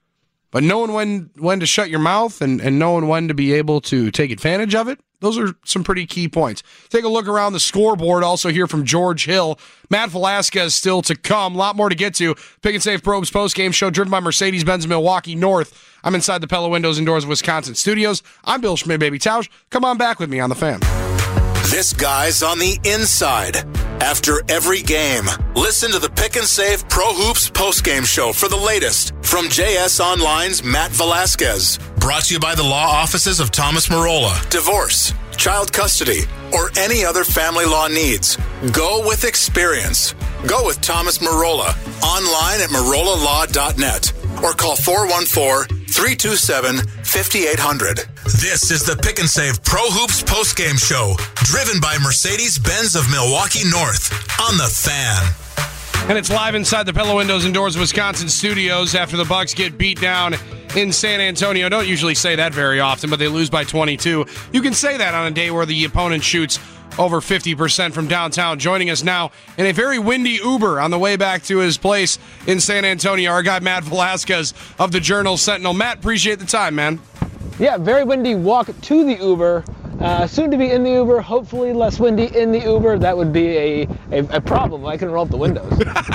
But knowing when, when to shut your mouth and, and knowing when to be able to take advantage of it, those are some pretty key points. Take a look around the scoreboard. Also hear from George Hill. Matt Velasquez still to come. A lot more to get to. Pick and Save Probes postgame show driven by Mercedes-Benz Milwaukee North. I'm inside the Pella Windows and Doors of Wisconsin studios. I'm Bill Schmidt, Baby Tausch. Come on back with me on the Fan. This guy's on the inside. After every game, listen to the Pick and Save Pro Hoops postgame show for the latest from J S Online's Matt Velasquez. Brought to you by the law offices of Thomas Marola. Divorce, child custody, or any other family law needs. Go with experience. Go with Thomas Marola. Online at marola law dot net or call four one four, three two seven, five eight zero zero. This is the Pick and Save Pro Hoops postgame show, driven by Mercedes-Benz of Milwaukee North on the Fan. And it's live inside the Pella Windows and Doors of Wisconsin studios after the Bucks get beat down in San Antonio. Don't usually say that very often, but they lose by twenty-two. You can say that on a day where the opponent shoots over fifty percent from downtown. Joining us now in a very windy Uber on the way back to his place in San Antonio, our guy Matt Velasquez of the Journal Sentinel. Matt, appreciate the time, man. Yeah, very windy walk to the Uber. Uh, soon to be in the Uber, hopefully less windy in the Uber. That would be a, a, a problem. I can roll up the windows.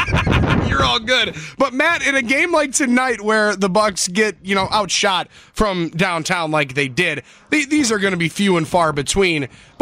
You're all good. But Matt, in a game like tonight where the Bucks get, you know, outshot from downtown like they did, they, these are going to be few and far between. But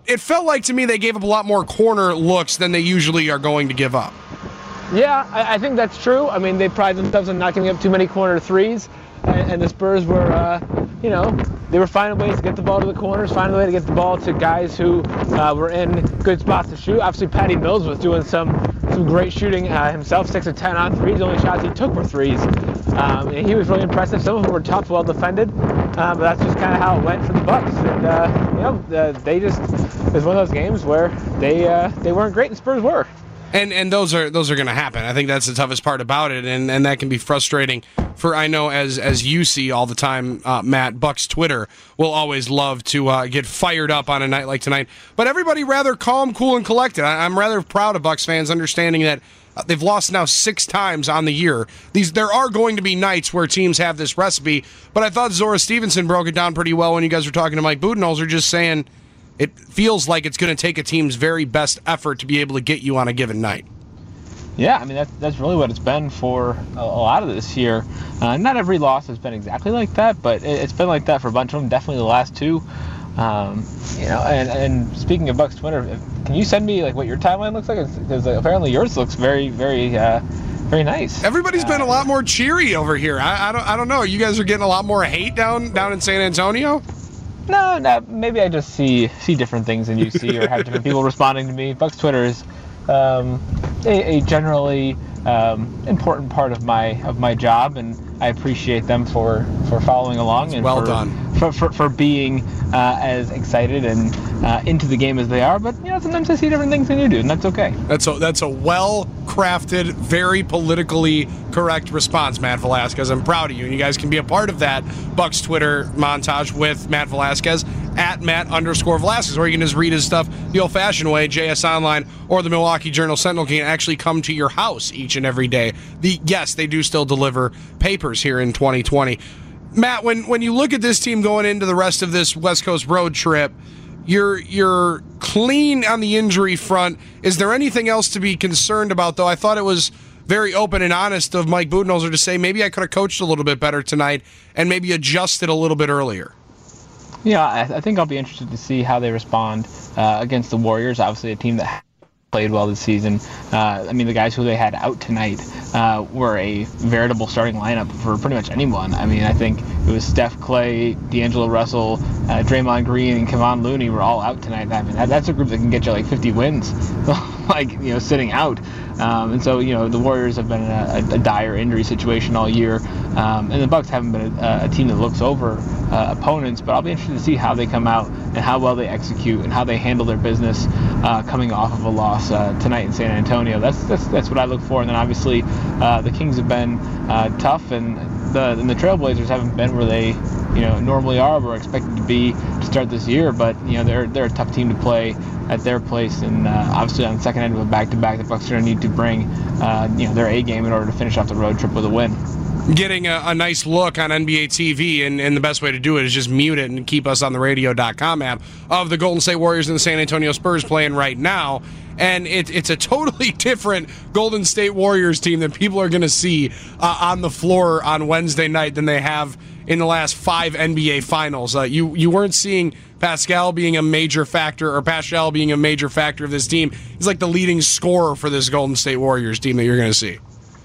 it felt like to me they gave up a lot more corner looks than they usually are going to give up. Yeah, I, I think that's true. I mean, they pride themselves on not giving up too many corner threes, and, and the Spurs were, uh, you know, they were finding ways to get the ball to the corners, finding a way to get the ball to guys who uh, were in good spots to shoot. Obviously, Patty Mills was doing some some great shooting uh, himself, six of ten on threes. The only shots he took were threes. Um, and he was really impressive. Some of them were tough, well defended, uh, but that's just kind of how it went for the Bucks. And uh, you know, uh, they just it was one of those games where they uh, they weren't great, and Spurs were. And and those are those are going to happen. I think that's the toughest part about it, and, and that can be frustrating for, I know, as as you see all the time, uh, Matt, Bucks Twitter will always love to uh, get fired up on a night like tonight. But everybody rather calm, cool, and collected. I, I'm rather proud of Bucks fans understanding that uh, they've lost now six times on the year. These There are going to be nights where teams have this recipe, but I thought Zora Stevenson broke it down pretty well when you guys were talking to Mike Budenholzer, just saying it feels like it's going to take a team's very best effort to be able to get you on a given night. Yeah, I mean, that's, that's really what it's been for a, a lot of this year. Uh, not every loss has been exactly like that, but it, it's been like that for a bunch of them, definitely the last two. Um, you know, and, and speaking of Bucks Twitter, can you send me like what your timeline looks like? Because uh, apparently yours looks very, very, uh, very nice. Everybody's been uh, a lot more cheery over here. I, I don't, I don't know. You guys are getting a lot more hate down, down in San Antonio. No, no. Maybe I just see see different things than you see, or have different people responding to me. Bucks Twitter is um, a, a generally um, important part of my of my job, and I appreciate them for, for following along and well for, done. For, for for being uh, as excited and uh, into the game as they are. But you know, sometimes I see different things than you do, and that's okay. That's a that's a well-crafted, very politically correct response, Matt Velasquez. I'm proud of you, and you guys can be a part of that Bucks Twitter montage with Matt Velasquez at Matt underscore Velasquez, or you can just read his stuff the old-fashioned way. J S Online or the Milwaukee Journal Sentinel can actually come to your house each and every day. The yes, they do still deliver papers here in twenty twenty. Matt, when when you look at this team going into the rest of this West Coast road trip, you're you're clean on the injury front. Is there anything else to be concerned about, though? I thought it was very open and honest of Mike Budenholzer to say maybe I could have coached a little bit better tonight and maybe adjusted a little bit earlier. Yeah, I, I think I'll be interested to see how they respond uh, against the Warriors. Obviously, a team that played well this season. Uh, I mean, the guys who they had out tonight uh, were a veritable starting lineup for pretty much anyone. I mean, I think it was Steph, Clay, D'Angelo Russell, uh, Draymond Green, and Kevon Looney were all out tonight. I mean, that, that's a group that can get you like fifty wins, like, you know, sitting out. Um, and so, you know, the Warriors have been in a, a dire injury situation all year, um, and the Bucks haven't been a, a team that looks over uh, opponents. But I'll be interested to see how they come out and how well they execute and how they handle their business uh, coming off of a loss uh, tonight in San Antonio. That's that's that's what I look for. And then obviously uh, the Kings have been uh, tough, and the and the Trailblazers haven't been where they you know normally are, or expected to be to start this year. But you know they're they're a tough team to play at their place, and uh, obviously on the second end of a back-to-back, the Bucks are going to need to bring uh, you know their A game in order to finish off the road trip with a win. Getting a, a nice look on N B A T V, and, and the best way to do it is just mute it and keep us on the radio dot com app of the Golden State Warriors and the San Antonio Spurs playing right now. And it, it's a totally different Golden State Warriors team that people are going to see uh, on the floor on Wednesday night than they have in the last five N B A finals. Uh, you, you weren't seeing Pascal being a major factor, or Pascal being a major factor of this team. He's like the leading scorer for this Golden State Warriors team that you're going to see.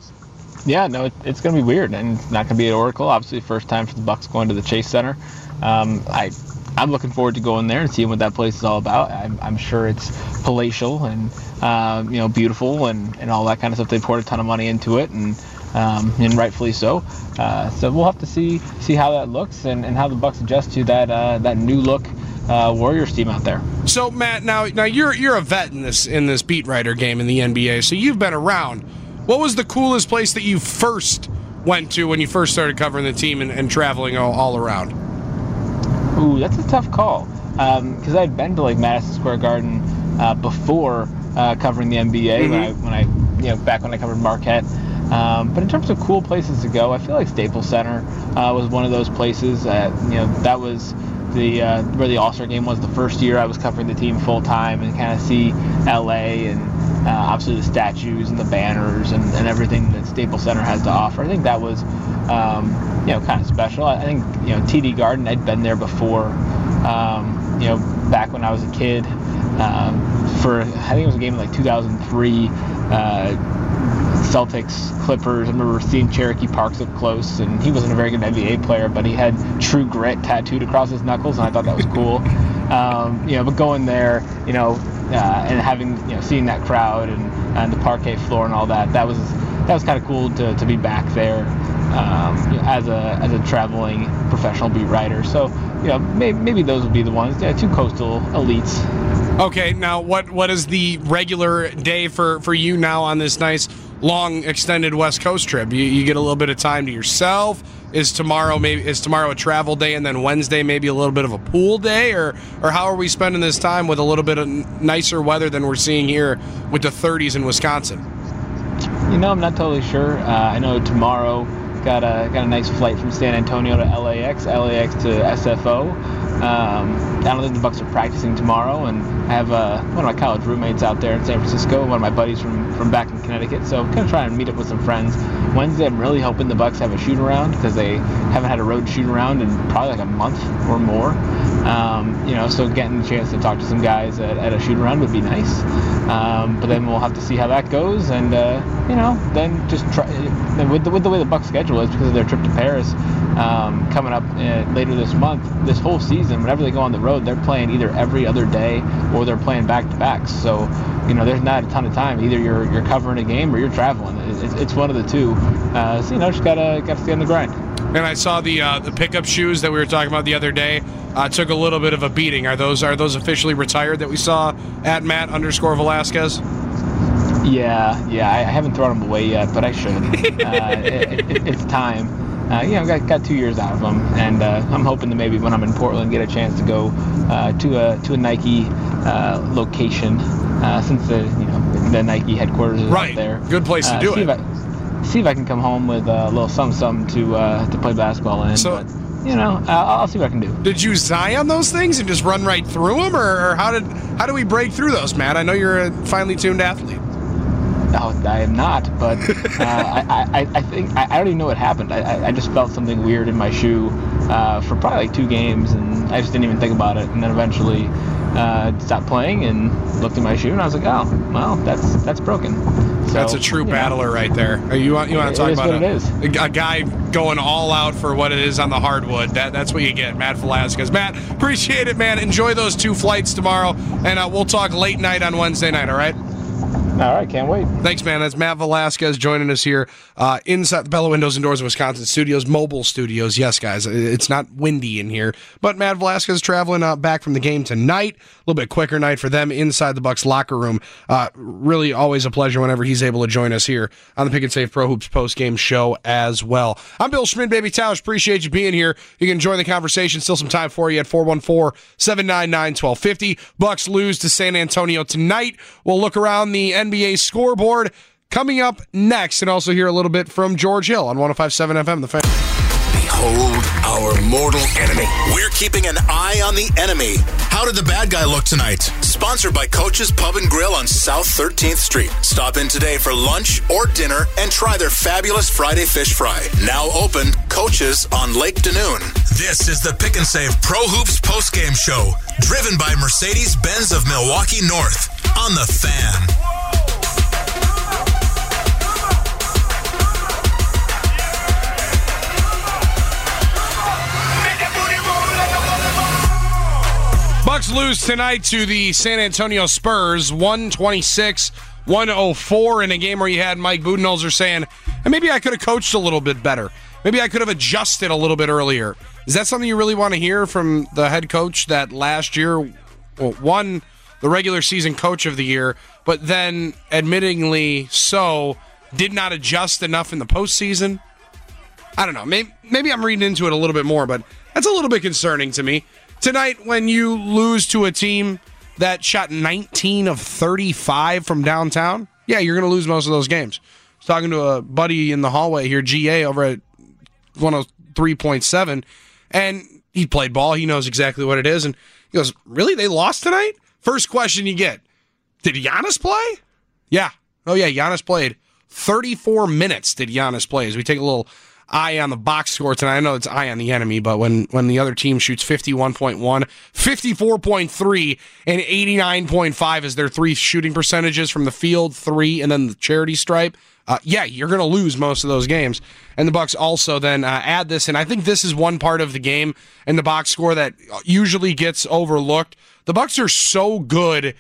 Yeah, no, it, it's going to be weird, and it's not going to be at Oracle. Obviously, first time for the Bucks going to the Chase Center. Um, I, I'm looking forward to going there and seeing what that place is all about. I'm, I'm sure it's palatial and uh, you know beautiful and, and all that kind of stuff. They poured a ton of money into it, and um, and rightfully so. Uh, so we'll have to see see how that looks and, and how the Bucks adjust to that uh, that new look uh, Warriors team out there. So Matt, now now you're you're a vet in this in this beat writer game in the N B A, so you've been around. What was the coolest place that you first went to when you first started covering the team and, and traveling all, all around? Ooh, that's a tough call. Because um, I'd been to like Madison Square Garden uh, before uh, covering the N B A, mm-hmm. when I when I you know back when I covered Marquette. Um, but in terms of cool places to go, I feel like Staples Center uh, was one of those places. Uh, you know, that was the uh, where the All-Star Game was the first year I was covering the team full time, and kind of see L A and uh, obviously the statues and the banners and, and everything that Staples Center has to offer. I think that was um, you know kind of special. I think you know T D Garden, I'd been there before. Um, you know, back when I was a kid, um, for I think it was a game in like two thousand three, uh, Celtics, Clippers. I remember seeing Cherokee Parks up close, and he wasn't a very good N B A player, but he had True Grit tattooed across his knuckles, and I thought that was cool. Um, you know, but going there, you know, uh, and having, you know, seeing that crowd and, and the parquet floor and all that, that was that was kind of cool to, to be back there um, as a as a traveling professional beat writer. So, you know, maybe, maybe those would be the ones. Yeah, two coastal elites. Okay, now what what is the regular day for, for you now on this nice, long, extended West Coast trip? You, you get a little bit of time to yourself. Is tomorrow maybe is tomorrow a travel day, and then Wednesday maybe a little bit of a pool day, or or how are we spending this time with a little bit of nicer weather than we're seeing here with the thirties in Wisconsin? You know, I'm not totally sure. Uh, I know tomorrow got a got a nice flight from San Antonio to L A X, L A X to S F O. Um, I don't think the Bucks are practicing tomorrow, and I have uh, one of my college roommates out there in San Francisco, one of my buddies from, from back in Connecticut, so I'm kind of trying to meet up with some friends. Wednesday, I'm really hoping the Bucks have a shoot-around, because they haven't had a road shoot-around in probably like a month or more. Um, you know, so getting the chance to talk to some guys at, at a shoot-around would be nice. Um, but then we'll have to see how that goes, and uh, you know, then just try with the, with the way the Bucks schedule is, because of their trip to Paris um, coming up uh, later this month. This whole season, whenever they go on the road, they're playing either every other day or they're playing back-to-backs. So, you know, there's not a ton of time. Either you're you're covering a game or you're traveling. It's, it's one of the two. Uh, so you know, just gotta gotta stay on the grind. And I saw the uh, the pickup shoes that we were talking about the other day. Uh, took a little bit of a beating. Are those are those officially retired that we saw at Matt underscore Velasquez? Yeah, yeah. I, I haven't thrown them away yet, but I should. uh, it, it, it's time. Uh, you know, got got two years out of them, and uh, I'm hoping to maybe when I'm in Portland get a chance to go uh, to a to a Nike uh, location, uh, since the you know the Nike headquarters is right out there. Good place to uh, do see it. If I, see if I can come home with a little something, something to uh, to play basketball in. So, but, you know, I'll, I'll see what I can do. Did you Zion those things and just run right through them, or, or how did how do we break through those, Matt? I know you're a finely tuned athlete. No, I am not, but uh, I, I, I think I, I don't even know what happened. I, I just felt something weird in my shoe uh, for probably like two games, and I just didn't even think about it. And then eventually uh, stopped playing and looked at my shoe, and I was like, oh, well, that's that's broken. So, That's a true battler know. right there. You want you want It to talk is about what a, it is. a, a guy going all out for what it is on the hardwood. That that's what you get, Matt Velasquez. Matt, appreciate it, man. Enjoy those two flights tomorrow, and uh, we'll talk late night on Wednesday night. All right. All right, can't wait. Thanks, man. That's Matt Velasquez joining us here uh, inside the Bella Windows and Doors of Wisconsin studios, mobile studios. Yes, guys, it's not windy in here, but Matt Velasquez traveling uh, back from the game tonight. A little bit quicker night for them inside the Bucks locker room. Uh, really always a pleasure whenever he's able to join us here on the Pick and Save Pro Hoops post-game show as well. I'm Bill Schmidt, Baby Tausch. Appreciate you being here. You can join the conversation. Still some time for you at four one four, seven nine nine, one two five zero. Bucks lose to San Antonio tonight. We'll look around the N B A scoreboard coming up next, and also hear a little bit from George Hill on one oh five point seven F M, The Fan. Behold our mortal enemy. We're keeping an eye on the enemy. How did the bad guy look tonight? Sponsored by Coach's Pub and Grill on South thirteenth Street. Stop in today for lunch or dinner and try their fabulous Friday fish fry. Now open, Coach's on Lake Danoon. This is the Pick and Save Pro Hoops postgame show, driven by Mercedes-Benz of Milwaukee North on The Fan. Bucks lose tonight to the San Antonio Spurs, one twenty-six one oh four, in a game where you had Mike Budenholzer saying, and maybe I could have coached a little bit better. Maybe I could have adjusted a little bit earlier. Is that something you really want to hear from the head coach that last year well, won the regular season coach of the year, but then, admittingly so, did not adjust enough in the postseason? I don't know. Maybe, maybe I'm reading into it a little bit more, but that's a little bit concerning to me. Tonight, when you lose to a team that shot nineteen of thirty-five from downtown, yeah, you're going to lose most of those games. I was talking to a buddy in the hallway here, G A, over at one oh three point seven, and he played ball. He knows exactly what it is. And he goes, really? They lost tonight? First question you get, did Giannis play? Yeah. Oh, yeah, Giannis played. thirty-four minutes did Giannis play. As we take a little eye on the box score tonight. I know it's eye on the enemy, but when, when the other team shoots fifty-one point one, fifty-four point three, and eighty-nine point five is their three shooting percentages from the field, three, and then the charity stripe, uh, yeah, you're going to lose most of those games. And the Bucks also then uh, add this, and I think this is one part of the game and the box score that usually gets overlooked. The Bucks are so good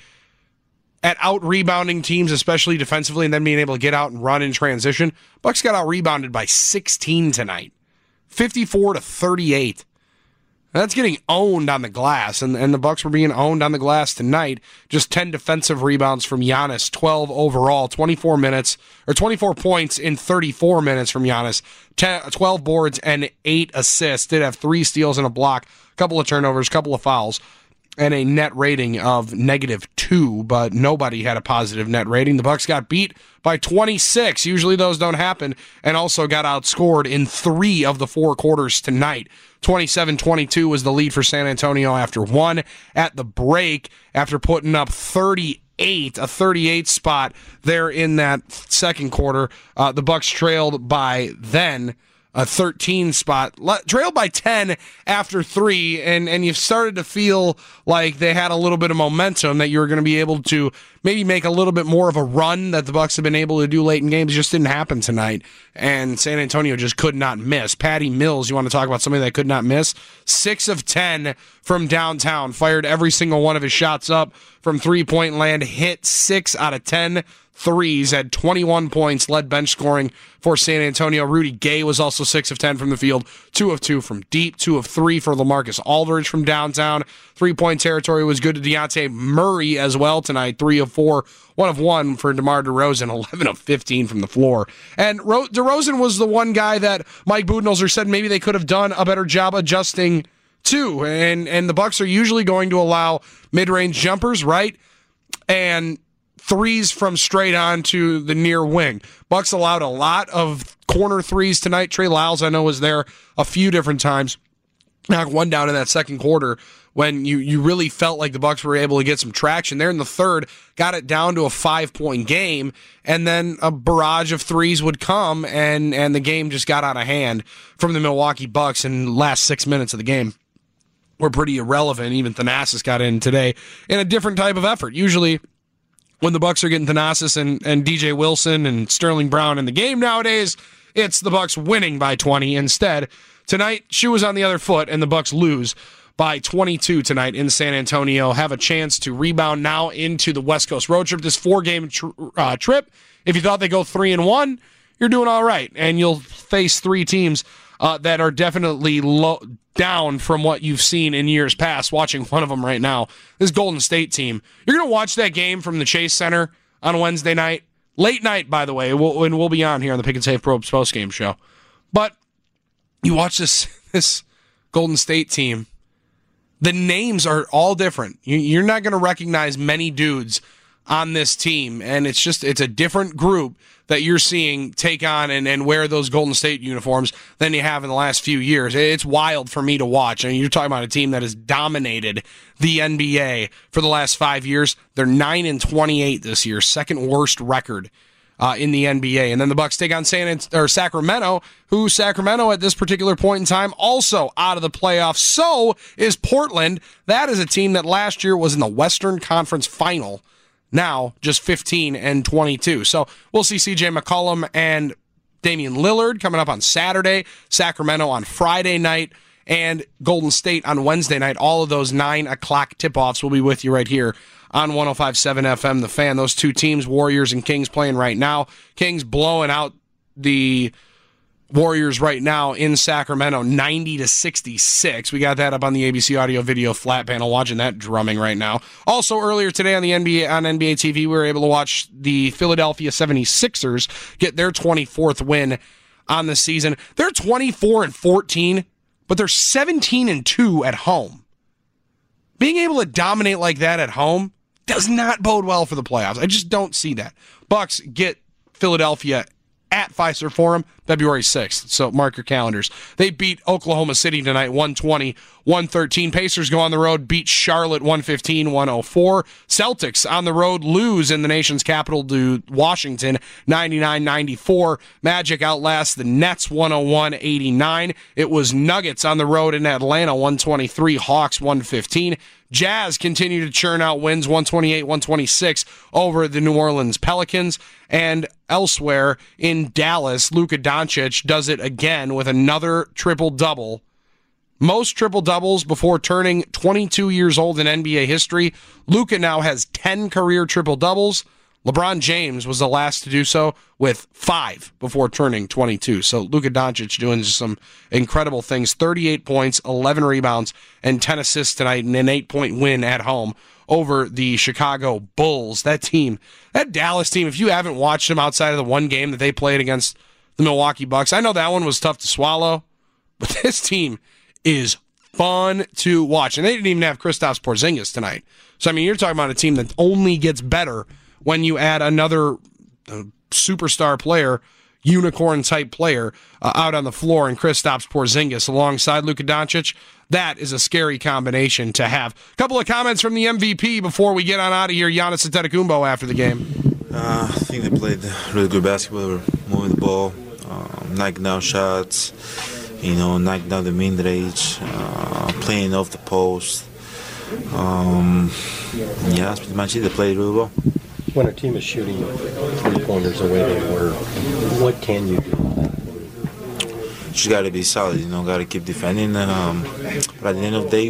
at out-rebounding teams, especially defensively, and then being able to get out and run in transition. Bucks got out-rebounded by sixteen tonight, fifty-four to thirty-eight. That's getting owned on the glass, and, and the Bucks were being owned on the glass tonight. Just ten defensive rebounds from Giannis, twelve overall, twenty-four minutes, or twenty-four points in thirty-four minutes from Giannis, ten, twelve boards and eight assists. Did have three steals and a block, a couple of turnovers, a couple of fouls, and a net rating of negative two, but nobody had a positive net rating. The Bucks got beat by twenty-six. Usually those don't happen, and also got outscored in three of the four quarters tonight. twenty-seven twenty-two was the lead for San Antonio after one at the break, after putting up thirty-eight, a thirty-eight spot there in that second quarter. Uh, the Bucks trailed by then a thirteen spot, trailed by ten after three, and, and you've started to feel like they had a little bit of momentum, that you were going to be able to maybe make a little bit more of a run that the Bucks have been able to do late in games. It just didn't happen tonight, and San Antonio just could not miss. Patty Mills, you want to talk about somebody that could not miss? six of ten from downtown, fired every single one of his shots up from three-point land, hit six out of ten threes, had twenty-one points, led bench scoring for San Antonio. Rudy Gay was also six of ten from the field, two of two from deep, two of three for LaMarcus Aldridge from downtown. Three-point territory was good to Dejounte Murray as well tonight, three of four, one of one for DeMar DeRozan, eleven of fifteen from the floor. And Ro- DeRozan was the one guy that Mike Budenholzer said maybe they could have done a better job adjusting to, and, and the Bucks are usually going to allow mid-range jumpers, right? And threes from straight on to the near wing. Bucks allowed a lot of corner threes tonight. Trey Lyles, I know, was there a few different times. Knocked one down in that second quarter when you, you really felt like the Bucks were able to get some traction. There in the third, got it down to a five-point game, and then a barrage of threes would come, and, and the game just got out of hand from the Milwaukee Bucks in the last six minutes of the game. Were pretty irrelevant. Even Thanasis got in today in a different type of effort. Usually, when the Bucks are getting Thanasis and, and D J Wilson and Sterling Brown in the game nowadays, it's the Bucks winning by twenty. Instead, tonight, shoe was on the other foot, and the Bucks lose by twenty-two tonight in San Antonio. Have a chance to rebound now into the West Coast road trip. This four-game tr- uh, trip, if you thought they go three and one, you're doing all right, and you'll face three teams uh, that are definitely low. down from what you've seen in years past. Watching one of them right now, this Golden State team. You're going to watch that game from the Chase Center on Wednesday night. Late night, by the way, we'll, and we'll be on here on the Pick and Save Probes postgame show. But you watch this this Golden State team, the names are all different. You, you're not going to recognize many dudes on this team, and it's just it's a different group that you're seeing take on and, and wear those Golden State uniforms than you have in the last few years. It's wild for me to watch. I mean, you're talking about a team that has dominated the N B A for the last five years. They're nine and twenty-eight this year, second worst record uh, in the N B A. And then the Bucks take on San Ant- or Sacramento, who Sacramento at this particular point in time also out of the playoffs. So is Portland. That is a team that last year was in the Western Conference Final. Now, just fifteen and twenty-two. So we'll see C J McCollum and Damian Lillard coming up on Saturday, Sacramento on Friday night, and Golden State on Wednesday night. All of those nine o'clock tip-offs will be with you right here on one oh five point seven F M, The Fan. Those two teams, Warriors and Kings, playing right now. Kings blowing out the Warriors right now in Sacramento, ninety to sixty-six. We got that up on the A B C Audio Video flat panel, watching that drumming right now. Also, earlier today on the N B A on N B A T V, we were able to watch the Philadelphia seventy-sixers get their twenty-fourth win on the season. They're twenty-four and fourteen, but they're seventeen and two at home. Being able to dominate like that at home does not bode well for the playoffs. I just don't see that. Bucks get Philadelphia at Fiserv Forum, February sixth. So mark your calendars. They beat Oklahoma City tonight, one twenty, one thirteen. Pacers go on the road, beat Charlotte one fifteen, one oh four. Celtics on the road lose in the nation's capital to Washington, ninety-nine ninety-four. Magic outlast the Nets, one oh one eighty-nine. It was Nuggets on the road in Atlanta, one twenty-three. Hawks, one fifteen. Jazz continue to churn out wins, one twenty-eight, one twenty-six over the New Orleans Pelicans. And elsewhere in Dallas, Luka Doncic does it again with another triple-double. Most triple-doubles before turning twenty-two years old in N B A history. Luka now has ten career triple-doubles. LeBron James was the last to do so with five before turning twenty-two. So Luka Doncic doing some incredible things. thirty-eight points, eleven rebounds, and ten assists tonight in an eight-point win at home over the Chicago Bulls. That team, that Dallas team, if you haven't watched them outside of the one game that they played against the Milwaukee Bucks, I know that one was tough to swallow, but this team is fun to watch. And they didn't even have Kristaps Porzingis tonight. So, I mean, you're talking about a team that only gets better when you add another uh, superstar player, unicorn-type player, uh, out on the floor, and Kristaps Porzingis alongside Luka Doncic. That is a scary combination to have. A couple of comments from the M V P before we get on out of here. Giannis Antetokounmpo after the game. Uh, I think they played really good basketball. They were moving the ball, um, knocking down shots, you know, knocking down the mid-range, uh, playing off the post. Um, yeah, that's pretty much it. They played really well. When a team is shooting three-pointers the way they were, what can you do? Just got to be solid, you know, got to keep defending. Um, but at the end of the day,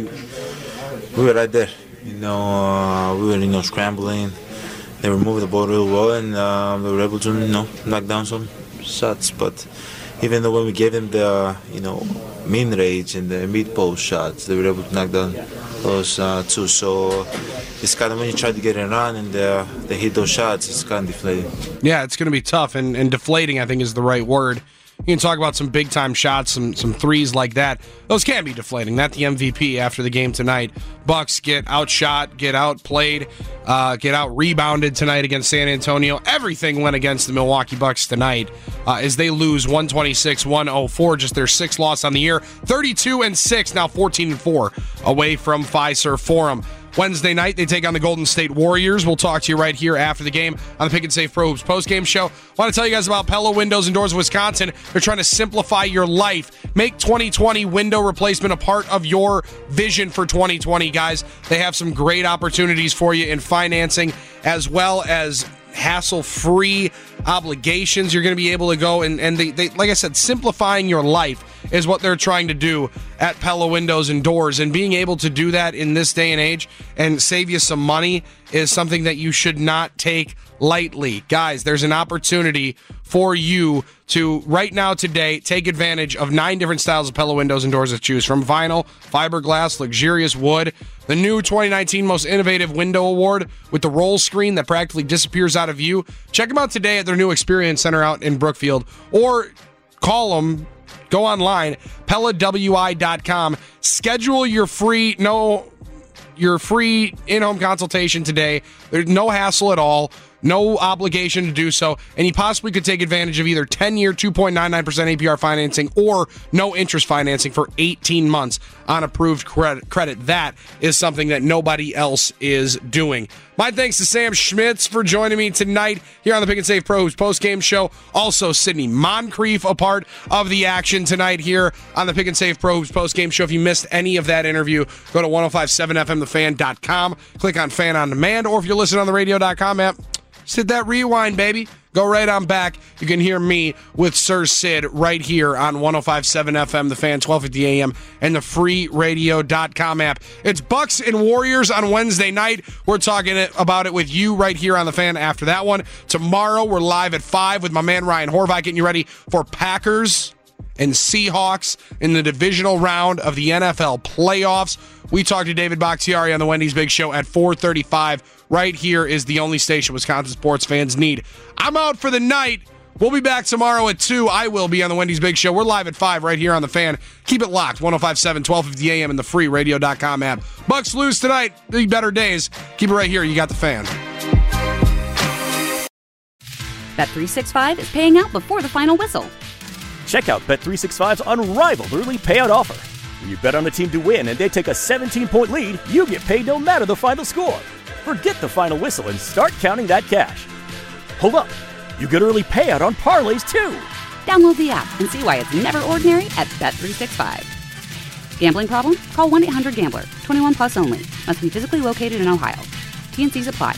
we were right there. You know, uh, we were, you know, scrambling. They were moving the ball really well, and uh, they were able to, you know, knock down some shots. But even though when we gave them the, you know, mid-range and the mid-post shots, they were able to knock down those uh, too. So it's kind of when you try to get it on and uh, they hit those shots, it's kind of deflating. Yeah, it's going to be tough, and, and deflating, I think, is the right word. You can talk about some big-time shots, some some threes like that. Those can be deflating. That's the M V P after the game tonight. Bucks get outshot, get outplayed, uh, get out-rebounded tonight against San Antonio. Everything went against the Milwaukee Bucks tonight uh, as they lose one twenty-six, one oh four, just their sixth loss on the year. thirty-two and six, now fourteen and four away from Fiserv Forum. Wednesday night, they take on the Golden State Warriors. We'll talk to you right here after the game on the Pick and Save Pro Hoops postgame show. Want to tell you guys about Pella Windows and Doors of Wisconsin. They're trying to simplify your life. Make twenty twenty window replacement a part of your vision for twenty twenty, guys. They have some great opportunities for you in financing as well as hassle-free obligations. You're going to be able to go and, and they, they, like I said, simplifying your life is what they're trying to do at Pella Windows and Doors. And being able to do that in this day and age and save you some money is something that you should not take lightly. Guys, there's an opportunity for you to, right now, today, take advantage of nine different styles of Pella Windows and Doors to choose from. Vinyl, fiberglass, luxurious wood. The new twenty nineteen Most Innovative Window Award with the roll screen that practically disappears out of view. Check them out today at their new Experience Center out in Brookfield, or call them, go online, Pella W I dot com. Schedule your free, no, your free in-home consultation today. There's no hassle at all. No obligation to do so, and you possibly could take advantage of either ten-year, two point nine nine percent A P R financing or no interest financing for eighteen months on approved credit. credit. That is something that nobody else is doing. My thanks to Sam Schmitz for joining me tonight here on the Pick and Save Pros postgame show. Also, Sydney Moncrief, a part of the action tonight here on the Pick and Save Pros postgame show. If you missed any of that interview, go to ten fifty-seven F M the fan dot com, click on Fan on Demand, or if you're listening on the radio dot com app, just hit that rewind, baby. Go right on back. You can hear me with Sir Sid right here on ten fifty-seven F M, The Fan, twelve fifty A M, and the free radio dot com app. It's Bucks and Warriors on Wednesday night. We're talking about it with you right here on The Fan after that one. Tomorrow, we're live at five with my man Ryan Horvath getting you ready for Packers and Seahawks in the divisional round of the N F L playoffs. We talked to David Bakhtiari on the Wendy's Big Show at four thirty-five. Right here is the only station Wisconsin sports fans need. I'm out for the night. We'll be back tomorrow at two. I will be on the Wendy's Big Show. We're live at five right here on The Fan. Keep it locked. ten fifty-seven, twelve fifty A M and the free radio dot com app. Bucks lose tonight. Be better days. Keep it right here. You got The Fan. Bet three sixty-five is paying out before the final whistle. Check out Bet three sixty-five's unrivaled early payout offer. When you bet on a team to win and they take a seventeen-point lead, you get paid no matter the final score. Forget the final whistle and start counting that cash. Hold up. You get early payout on parlays, too. Download the app and see why it's never ordinary at Bet three sixty-five. Gambling problem? Call one eight hundred gambler. twenty-one plus only. Must be physically located in Ohio. T and C's apply.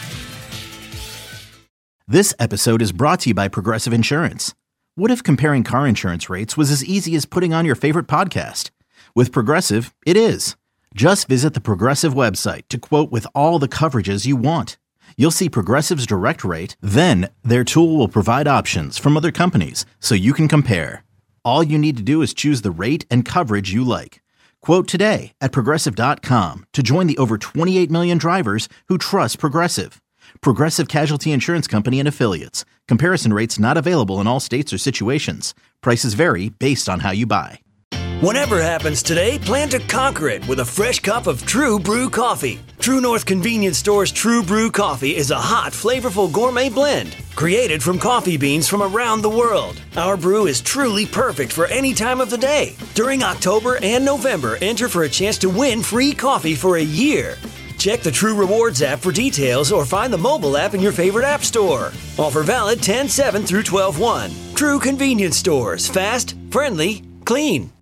This episode is brought to you by Progressive Insurance. What if comparing car insurance rates was as easy as putting on your favorite podcast? With Progressive, it is. Just visit the Progressive website to quote with all the coverages you want. You'll see Progressive's direct rate, then their tool will provide options from other companies so you can compare. All you need to do is choose the rate and coverage you like. Quote today at Progressive dot com to join the over twenty-eight million drivers who trust Progressive. Progressive Casualty Insurance Company and Affiliates. Comparison rates not available in all states or situations. Prices vary based on how you buy. Whatever happens today, plan to conquer it with a fresh cup of True Brew coffee. True North Convenience Store's True Brew coffee is a hot, flavorful gourmet blend created from coffee beans from around the world. Our brew is truly perfect for any time of the day. During October and November, enter for a chance to win free coffee for a year. Check the True Rewards app for details or find the mobile app in your favorite app store. Offer valid ten seven through twelve one. True Convenience Stores. Fast, friendly, clean.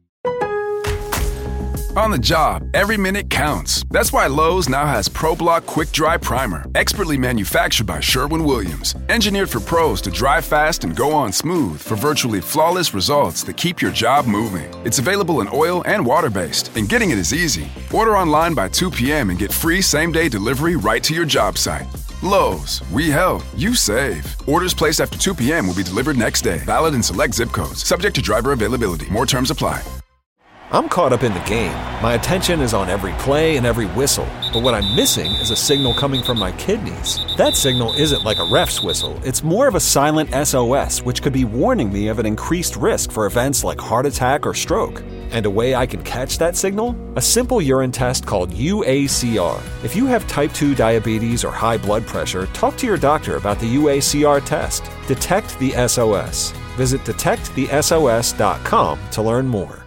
On the job, every minute counts. That's why Lowe's now has ProBlock Quick Dry Primer, expertly manufactured by Sherwin-Williams. Engineered for pros to dry fast and go on smooth for virtually flawless results that keep your job moving. It's available in oil and water-based, and getting it is easy. Order online by two p.m. and get free same-day delivery right to your job site. Lowe's, we help, you save. Orders placed after two p.m. will be delivered next day. Valid in select zip codes. Subject to driver availability. More terms apply. I'm caught up in the game. My attention is on every play and every whistle. But what I'm missing is a signal coming from my kidneys. That signal isn't like a ref's whistle. It's more of a silent S O S, which could be warning me of an increased risk for events like heart attack or stroke. And a way I can catch that signal? A simple urine test called U A C R. If you have type two diabetes or high blood pressure, talk to your doctor about the U A C R test. Detect the S O S. Visit detect the S O S dot com to learn more.